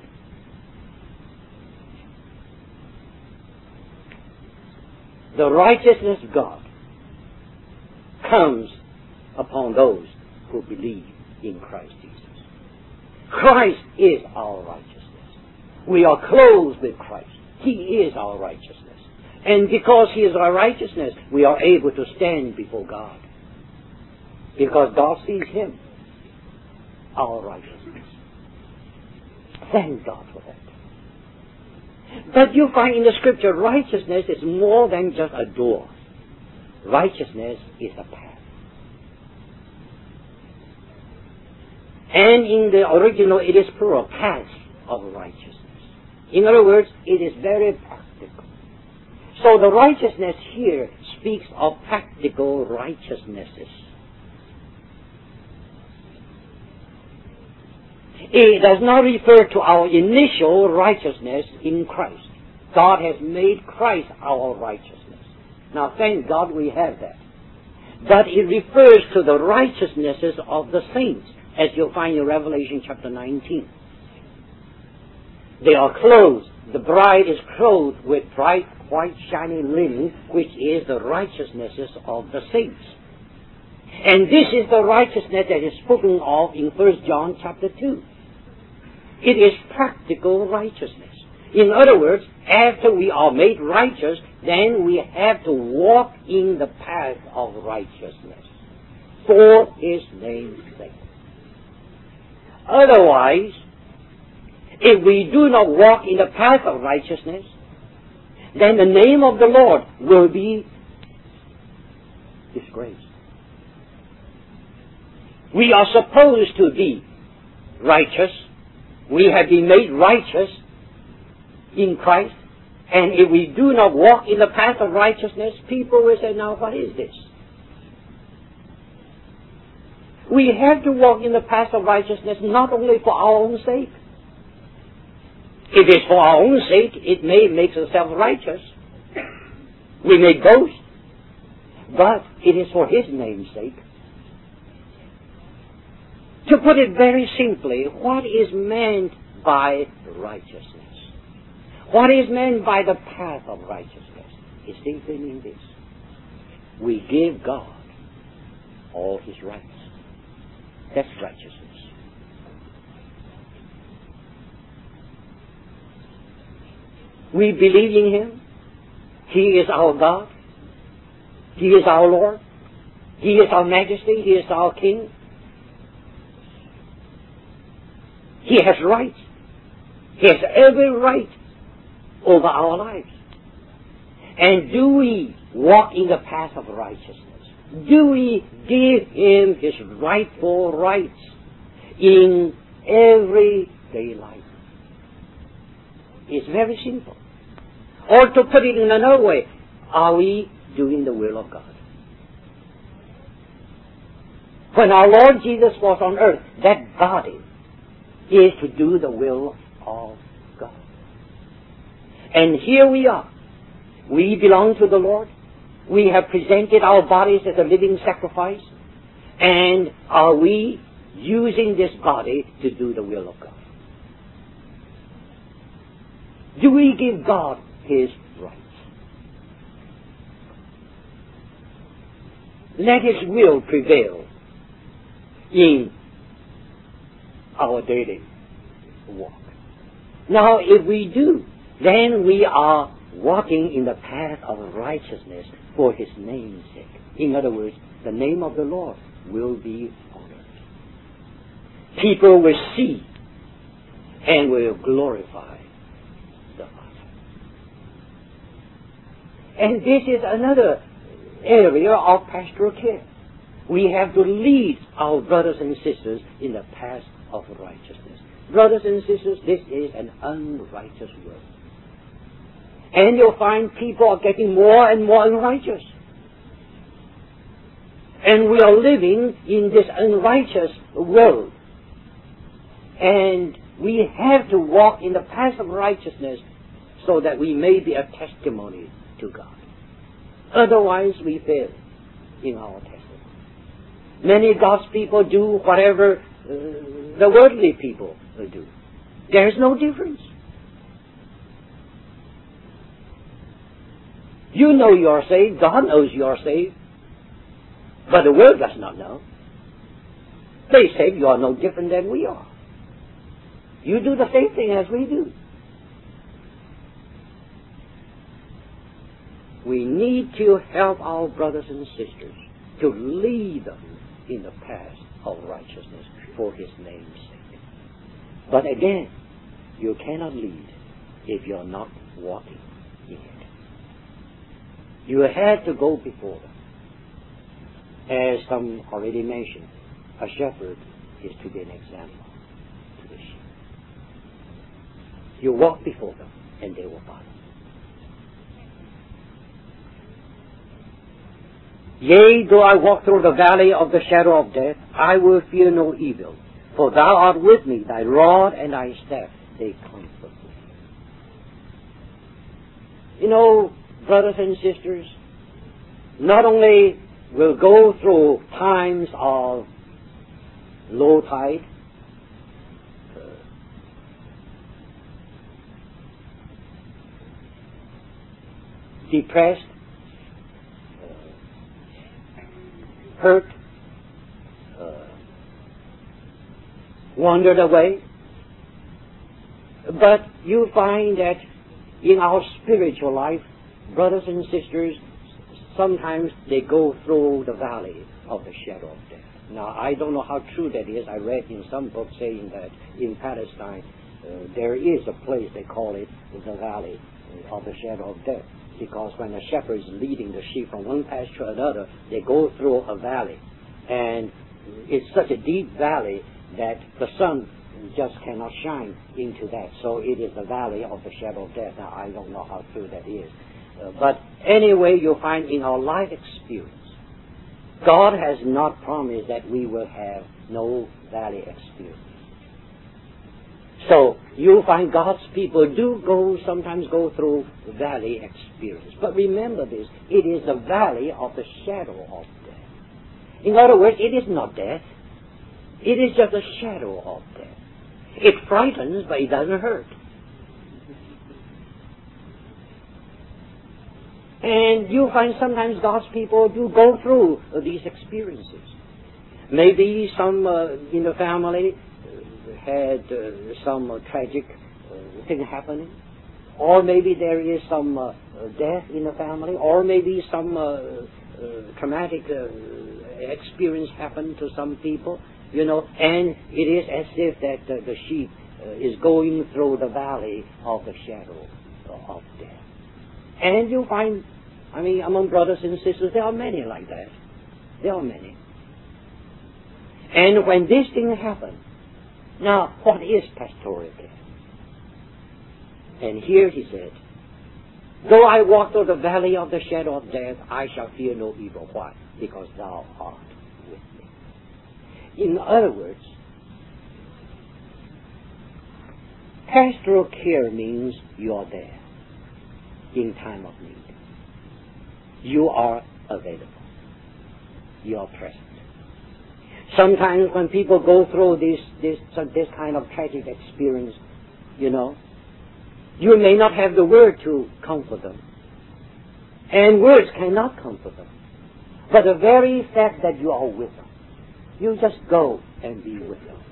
The righteousness of God comes upon those who believe in Christ Jesus. Christ is our righteousness. We are clothed with Christ. He is our righteousness. And because He is our righteousness, we are able to stand before God. Because God sees Him, our righteousness. Thank God for that. But you find in the Scripture, righteousness is more than just a door. Righteousness is a path. And in the original, it is plural, path of righteousness. In other words, it is very practical. So the righteousness here speaks of practical righteousnesses. It does not refer to our initial righteousness in Christ. God has made Christ our righteousness. Now, thank God we have that. But it refers to the righteousnesses of the saints, as you'll find in Revelation chapter 19. They are clothed. The bride is clothed with bright, white, shining linen, which is the righteousnesses of the saints. And this is the righteousness that is spoken of in 1 John chapter 2. It is practical righteousness. In other words, after we are made righteous, then we have to walk in the path of righteousness for His name's sake. Otherwise, if we do not walk in the path of righteousness, then the name of the Lord will be disgraced. We are supposed to be righteous. We have been made righteous in Christ. And if we do not walk in the path of righteousness, people will say, now what is this? We have to walk in the path of righteousness not only for our own sake. If it's for our own sake, it may make us self-righteous. We may boast. But it is for His name's sake. To put it very simply, what is meant by righteousness? What is meant by the path of righteousness? Is simply in this. We give God all His rights. That's righteousness. We believe in Him. He is our God. He is our Lord. He is our Majesty. He is our King. He has rights. He has every right over our lives. And do we walk in the path of righteousness? Do we give Him His rightful rights in everyday life? It's very simple. Or to put it in another way, are we doing the will of God? When our Lord Jesus was on earth, that body is to do the will of God. And here we are. We belong to the Lord. We have presented our bodies as a living sacrifice. And are we using this body to do the will of God? Do we give God His rights? Let His will prevail in our daily walk. Now, if we do, then we are walking in the path of righteousness for His name's sake. In other words, the name of the Lord will be honored. People will see and will glorify the Father. And this is another area of pastoral care. We have to lead our brothers and sisters in the path of righteousness. Brothers and sisters, this is an unrighteous world. And you'll find people are getting more and more unrighteous. And we are living in this unrighteous world. And we have to walk in the path of righteousness so that we may be a testimony to God. Otherwise, we fail in our testimony. Many God's people do whatever the worldly people do. There is no difference. You know you are saved. God knows you are saved. But the world does not know. They say you are no different than we are. You do the same thing as we do. We need to help our brothers and sisters to lead them in the path of righteousness for His name's sake. But again, you cannot lead if you're not walking in it. You have to go before them. As some already mentioned, a shepherd is to be an example to the sheep. You walk before them and they will follow. Yea, though I walk through the valley of the shadow of death, I will fear no evil, for thou art with me, thy rod and thy staff, they comfort me. You know, brothers and sisters, not only will go through times of low tide, depressed, hurt, wandered away. But you find that in our spiritual life, brothers and sisters, sometimes they go through the valley of the shadow of death. Now, I don't know how true that is. I read in some book saying that in Palestine there is a place, they call it the valley of the shadow of death. Because when a shepherd is leading the sheep from one pasture to another, they go through a valley. And it's such a deep valley that the sun just cannot shine into that. So it is the valley of the shadow of death. Now, I don't know how true that is. But anyway, you'll find in our life experience, God has not promised that we will have no valley experience. So you'll find God's people do sometimes go through valley experience. But remember this, it is the valley of the shadow of death. In other words, it is not death. It is just a shadow of death. It frightens, but it doesn't hurt. And you find sometimes God's people do go through these experiences. Maybe some in the family had some tragic thing happening, or maybe there is some death in the family, or maybe some traumatic experience happened to some people, and it is as if that the sheep is going through the valley of the shadow of death. And you find, among brothers and sisters, there are many like that. There are many. And when this thing happens, now, what is pastoral care? And here he said, though I walk through the valley of the shadow of death, I shall fear no evil. Why? Because thou art with me. In other words, pastoral care means you are there in time of need. You are available. You are present. Sometimes when people go through this kind of tragic experience, you may not have the word to comfort them. And words cannot comfort them. But the very fact that you are with them, you just go and be with them.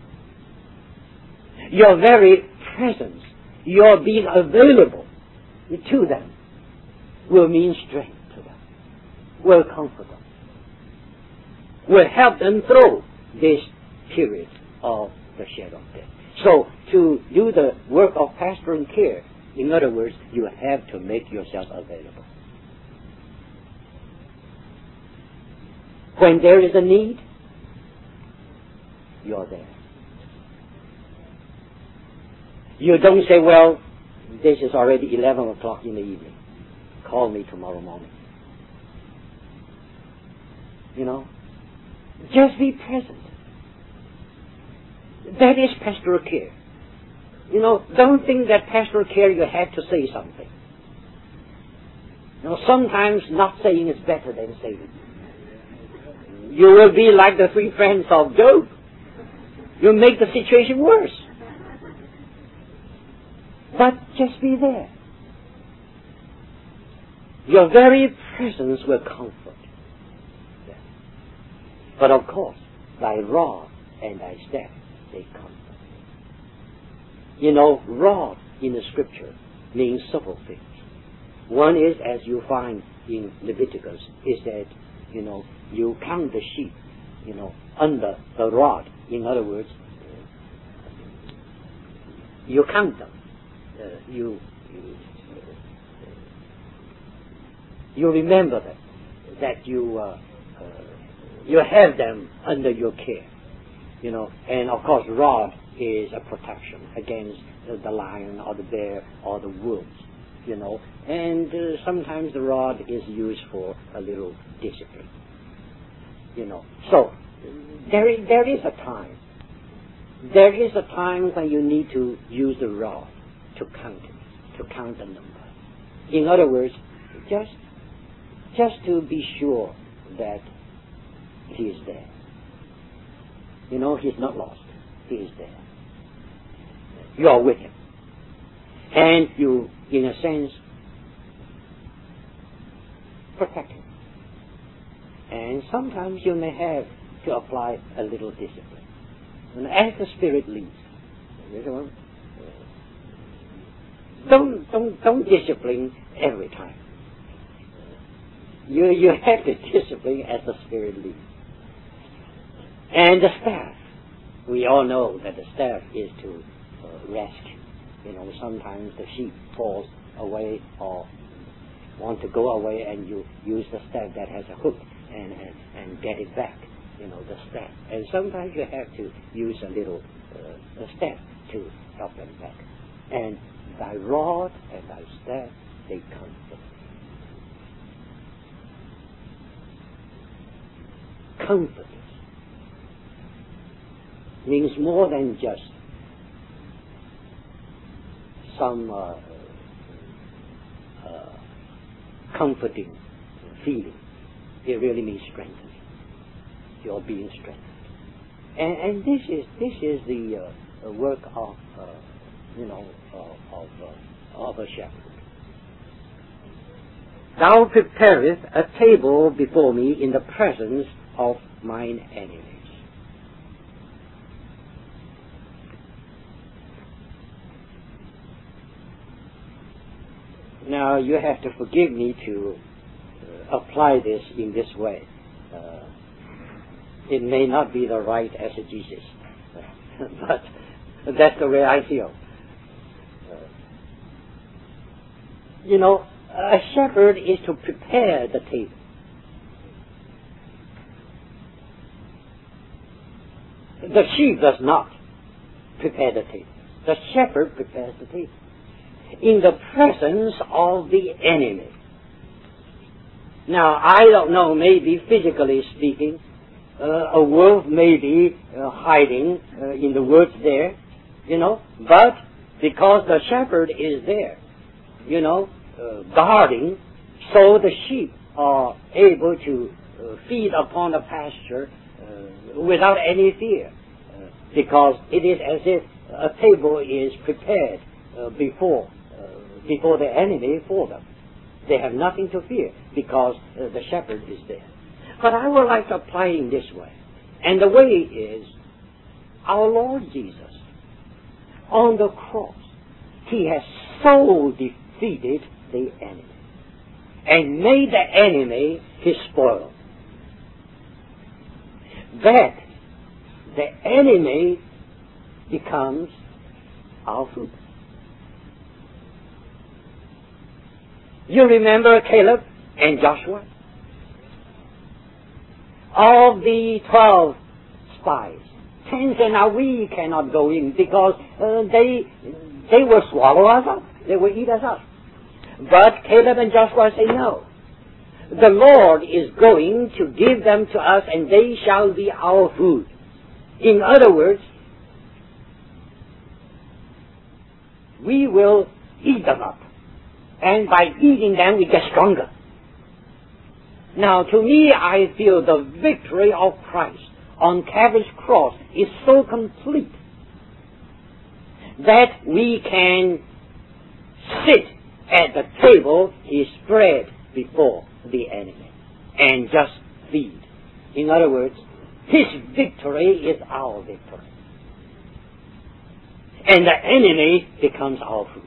Your very presence, your being available to them, will mean strength to them, will comfort them, will help them through this period of the shadow of death. So, to do the work of pastoral care, in other words, you have to make yourself available. When there is a need, you're there. You don't say, well, this is already 11 o'clock in the evening. Call me tomorrow morning. Just be present. That is pastoral care. Don't think that pastoral care you have to say something. Sometimes not saying is better than saying. You will be like the 3 friends of Job. You make the situation worse. But just be there. Your very presence will comfort them. But of course, thy rod and thy staff, they comfort. Rod in the Scripture means several things. One is, as you find in Leviticus, is that, you count the sheep, under the rod. In other words, you count them. You remember them, that you have them under your care, and of course rod is a protection against the lion or the bear or the wolves, and sometimes the rod is used for a little discipline, So there is a time. There is a time when you need to use the rod to count it, to count the number. In other words, just to be sure that he is there. He's not lost. He is there. You are with him. And you, in a sense, protect him. And sometimes you may have to apply a little discipline. As the Spirit leads. Don't discipline every time. You have to discipline as the Spirit leads. And the staff. We all know that the staff is to rescue. Sometimes the sheep falls away or want to go away, and you use the staff that has a hook and get it back. The staff. And sometimes you have to use a little staff to help them back. And thy rod and thy staff, they comfort. Comfort means more than just some comforting feeling. It really means strengthening. You're being strengthened. And this is the work of a shepherd. Thou preparest a table before me in the presence of mine enemies. Now you have to forgive me to apply this in this way. It may not be the right exegesis, but that's the way I feel. A shepherd is to prepare the table. The sheep does not prepare the table. The shepherd prepares the table in the presence of the enemy. Now, I don't know, maybe physically speaking, a wolf may be hiding in the woods there, but because the shepherd is there, guarding, so the sheep are able to feed upon the pasture without any fear, because it is as if a table is prepared before the enemy for them. They have nothing to fear because the shepherd is there. But I would like to apply it this way. And the way is, our Lord Jesus, on the cross, He has so defeated the enemy and made the enemy His spoil that the enemy becomes our food. You remember Caleb and Joshua? Of the 12 spies, 10 said, now we cannot go in because they will swallow us up. They will eat us up. But Caleb and Joshua say, no. The Lord is going to give them to us and they shall be our food. In other words, we will eat them up. And by eating them, we get stronger. Now, to me, I feel the victory of Christ on Calvary's cross is so complete that we can sit at the table He spread before the enemy and just feed. In other words, His victory is our victory. And the enemy becomes our food.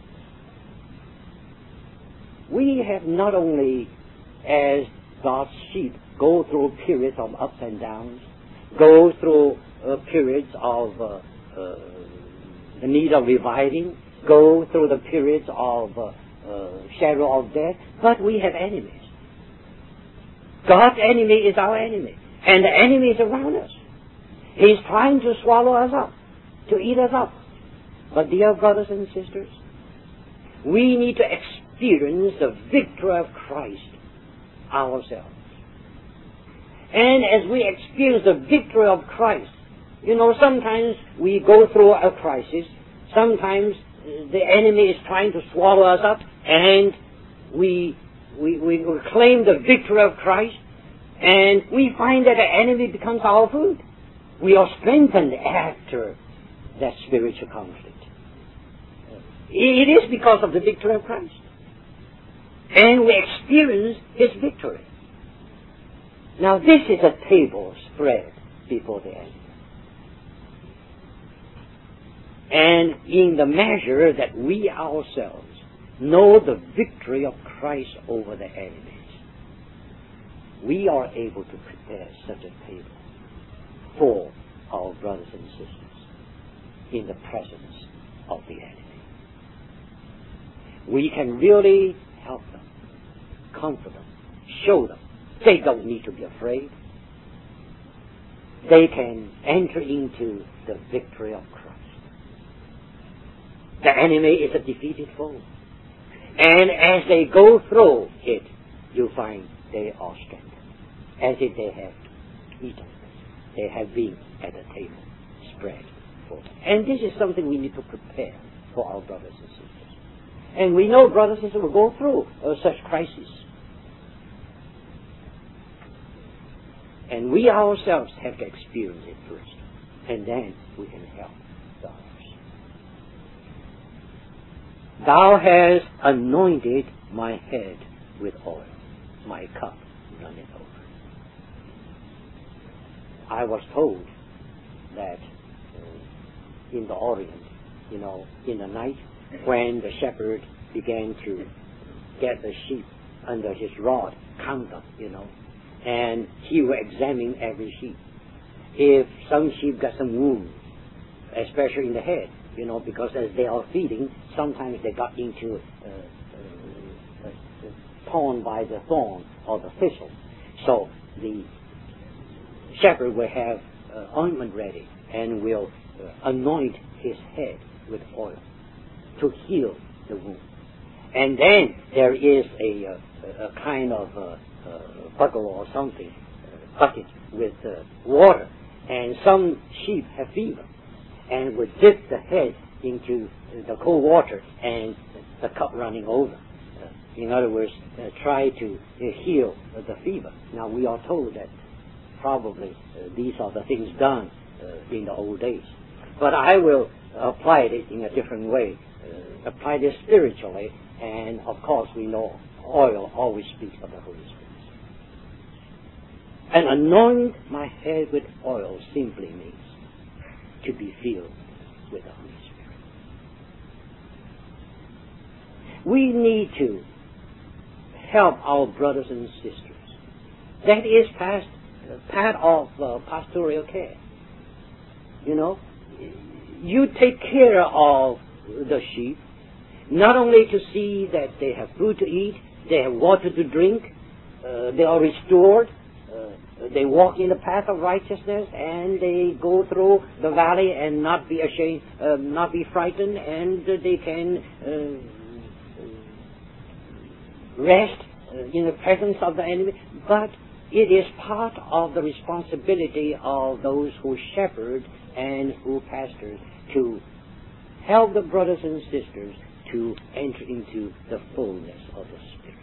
We have not only, as God's sheep, go through periods of ups and downs, go through periods of the need of reviving, go through the periods of shadow of death, but we have enemies. God's enemy is our enemy, and the enemy is around us. He's trying to swallow us up, to eat us up. But dear brothers and sisters, we need to experience the victory of Christ ourselves. And as we experience the victory of Christ, sometimes we go through a crisis, sometimes the enemy is trying to swallow us up, and we claim the victory of Christ, and we find that the enemy becomes our food. We are strengthened after that spiritual conflict. It is because of the victory of Christ. And we experience His victory. Now this is a table spread before the enemy. And in the measure that we ourselves know the victory of Christ over the enemies, we are able to prepare such a table for our brothers and sisters in the presence of the enemy. We can really help them, comfort them, show them. They don't need to be afraid. They can enter into the victory of Christ. The enemy is a defeated foe. And as they go through it, you find they are strengthened. As if they have eaten. They have been at the table spread for them. And this is something we need to prepare for our brothers and sisters. And we know brothers and sisters will go through such crises. And we ourselves have to experience it first. And then we can help others. Thou hast anointed my head with oil. My cup runneth over. I was told that in the Orient, in the night, when the shepherd began to get the sheep under his rod, count them, and he will examine every sheep. If some sheep got some wounds, especially in the head, because as they are feeding, sometimes they got into torn by the thorn or the thistle. So the shepherd will have ointment ready and will anoint his head with oil to heal the wound. And then there is a kind of buckle or something, bucket with water, and some sheep have fever and would dip the head into the cold water and the cup running over. In other words, try to heal the fever. Now we are told that probably these are the things done in the old days. But I will apply it in a different way, apply this spiritually, and of course we know oil always speaks of the Holy Spirit. And anoint my head with oil simply means to be filled with the Holy Spirit. We need to help our brothers and sisters. That is part of pastoral care. You know, you take care of the sheep, not only to see that they have food to eat, they have water to drink, they are restored, they walk in the path of righteousness, and they go through the valley and not be ashamed, not be frightened, and they can rest in the presence of the enemy. But it is part of the responsibility of those who shepherd and who pastor to help the brothers and sisters to enter into the fullness of the Spirit.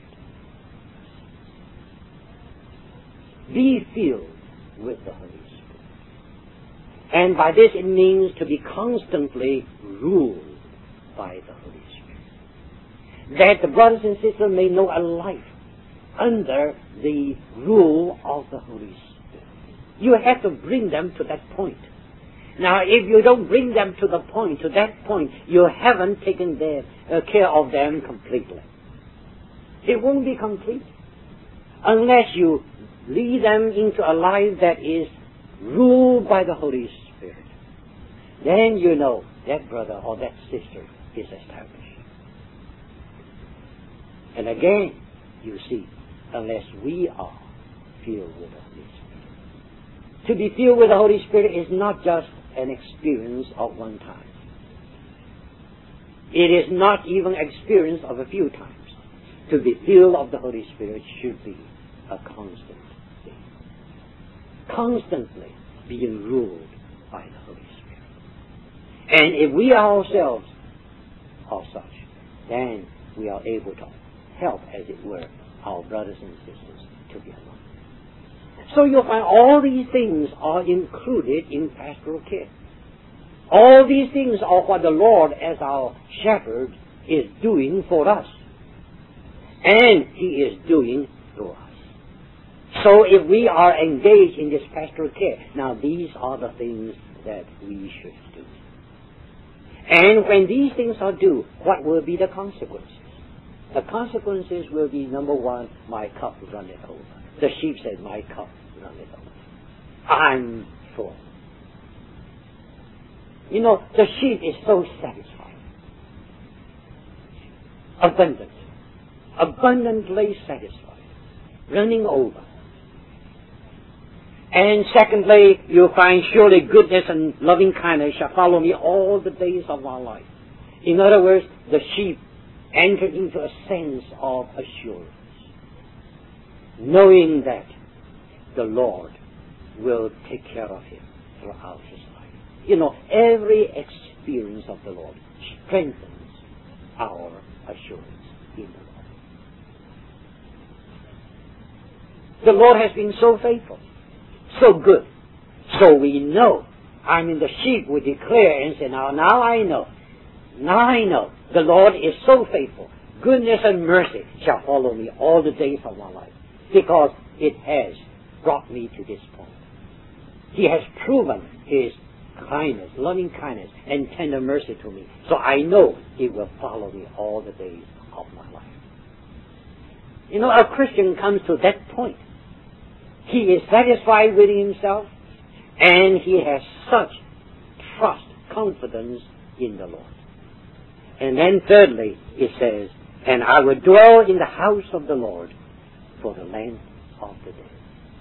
Be filled with the Holy Spirit. And by this it means to be constantly ruled by the Holy Spirit. That the brothers and sisters may know a life under the rule of the Holy Spirit. You have to bring them to that point. Now, if you don't bring them to the point, to that point, you haven't taken care of them completely. It won't be complete unless you lead them into a life that is ruled by the Holy Spirit. Then you know that brother or that sister is established. And again, you see, unless we are filled with the Holy Spirit. To be filled with the Holy Spirit is not just an experience of one time. It is not even experience of a few times. To be filled of the Holy Spirit should be a constant thing. Constantly being ruled by the Holy Spirit. And if we ourselves are such, then we are able to help, as it were, our brothers and sisters to be alone. So you'll find all these things are included in pastoral care. All these things are what the Lord, as our shepherd, is doing for us. And He is doing through us. So if we are engaged in this pastoral care, now these are the things that we should do. And when these things are due, what will be the consequences? The consequences will be, number one, my cup runneth over. The sheep said, my cup runneth over. I'm full. You know, the sheep is so satisfied. Abundantly satisfied. Running over. And secondly, you'll find surely goodness and loving kindness shall follow me all the days of our life. In other words, the sheep enter into a sense of assurance, knowing that the Lord will take care of him throughout his life. You know, every experience of the Lord strengthens our assurance in the Lord. The Lord has been so faithful, so good. So we know. I mean, the sheep would declare and say, now I know. Now I know. The Lord is so faithful. Goodness and mercy shall follow me all the days of my life. Because it has brought me to this point. He has proven His kindness, loving kindness, and tender mercy to me. So I know He will follow me all the days of my life. You know, a Christian comes to that point. He is satisfied with himself, and he has such trust, confidence in the Lord. And then thirdly, it says, and I will dwell in the house of the Lord for the length of the day.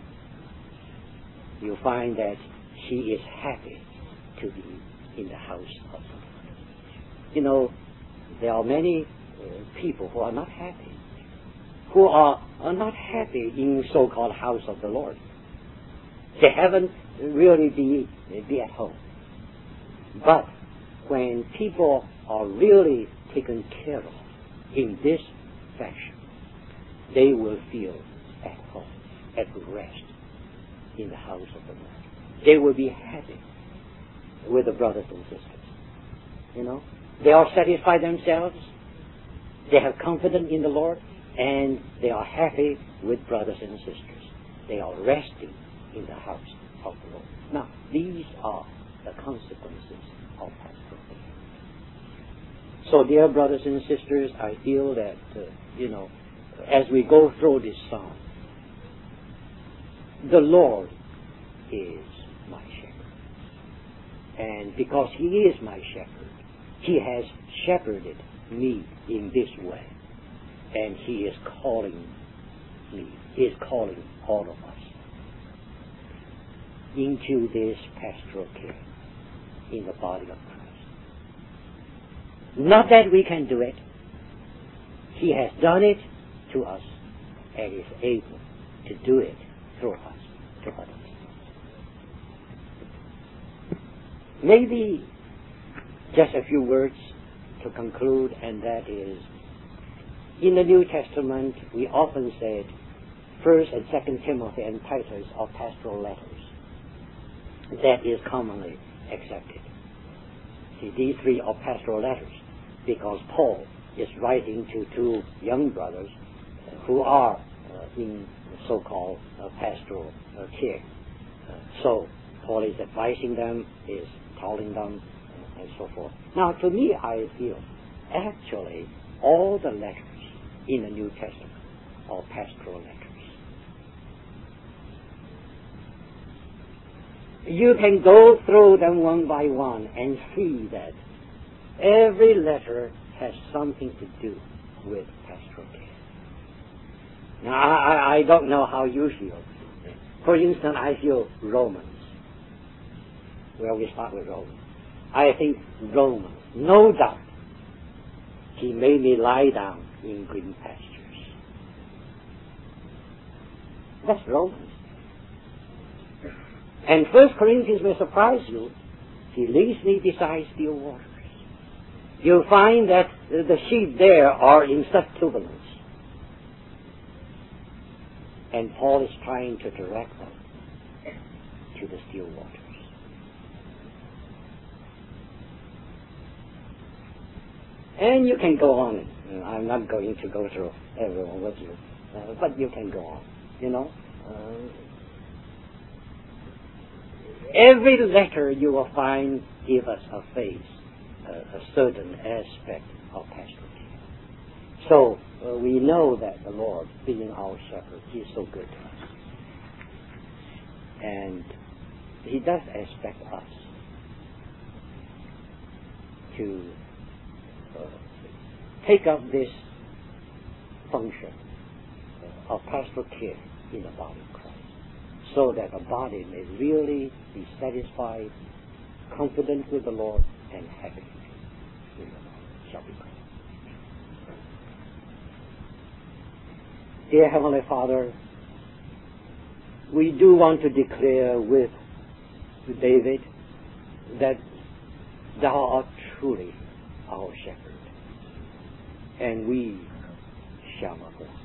You find that he is happy to be in the house of the Lord. You know, there are many people who are not happy, who are not happy in so-called house of the Lord. They haven't really be at home. But when people are really taken care of in this fashion, they will feel at home, at rest in the house of the Lord. They will be happy with the brothers and sisters. You know, they are satisfied themselves. They have confidence in the Lord, and they are happy with brothers and sisters. They are resting in the house of the Lord. Now, these are the consequences of pastoral care. So, dear brothers and sisters, I feel that, as we go through this psalm, the Lord is my shepherd. And because He is my shepherd, He has shepherded me in this way. And He is calling me, He is calling all of us into this pastoral care in the body of Christ. Not that we can do it. He has done it to us and is able to do it through us to others. Maybe just a few words to conclude, and that is, in the New Testament, we often said 1st and 2nd Timothy and Titus are pastoral letters. That is commonly accepted. See, these three are pastoral letters because Paul is writing to two young brothers who are in so-called pastoral care. So Paul is advising them, is telling them, and so forth. Now, to me, I feel actually all the letters in the New Testament are pastoral letters. You can go through them one by one and see that every letter has something to do with pastoral care. Now, I don't know how you feel. For instance, I feel Romans. Well, we start with Romans. I think Romans, no doubt, He made me lie down in green pastures. That's Romans. And 1 Corinthians will surprise you. He leads me beside still waters. You'll find that the sheep there are in such turbulence. And Paul is trying to direct them to the still waters. And you can go on. I'm not going to go through everyone with you. But you can go on. Every letter you will find give us a face, a certain aspect of pastoral care. So we know that the Lord, being our shepherd, He is so good to us. And He does expect us to take up this function of pastoral care in the body of Christ, so that the body may really be satisfied, confident with the Lord, and happy with the Lord. Shall we pray? Dear Heavenly Father, we do want to declare with David that Thou art truly our shepherd, and we shall not want.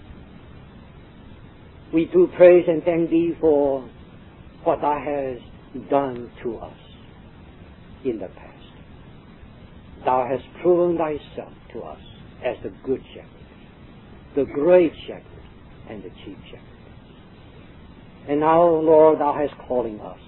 We do praise and thank Thee for what Thou hast done to us in the past. Thou hast proven Thyself to us as the good shepherd, the great shepherd, and the chief shepherd. And now, Lord, Thou hast calling us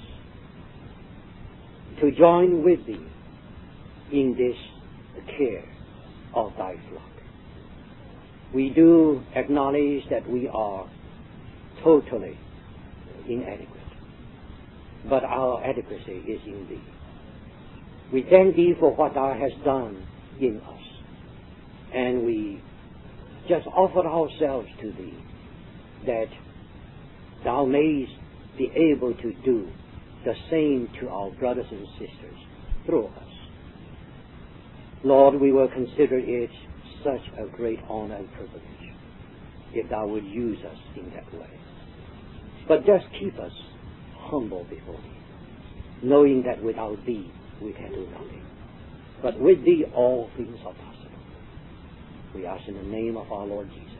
to join with Thee in this care of Thy flock. We do acknowledge that we are totally inadequate, but our adequacy is in Thee. We thank Thee for what Thou hast done in us, and we just offer ourselves to Thee, that Thou mayest be able to do the same to our brothers and sisters through us. Lord, we will consider it such a great honor and privilege if Thou would use us in that way. But just keep us humble before Thee, knowing that without Thee we can do nothing. But with Thee all things are possible. We ask in the name of our Lord Jesus.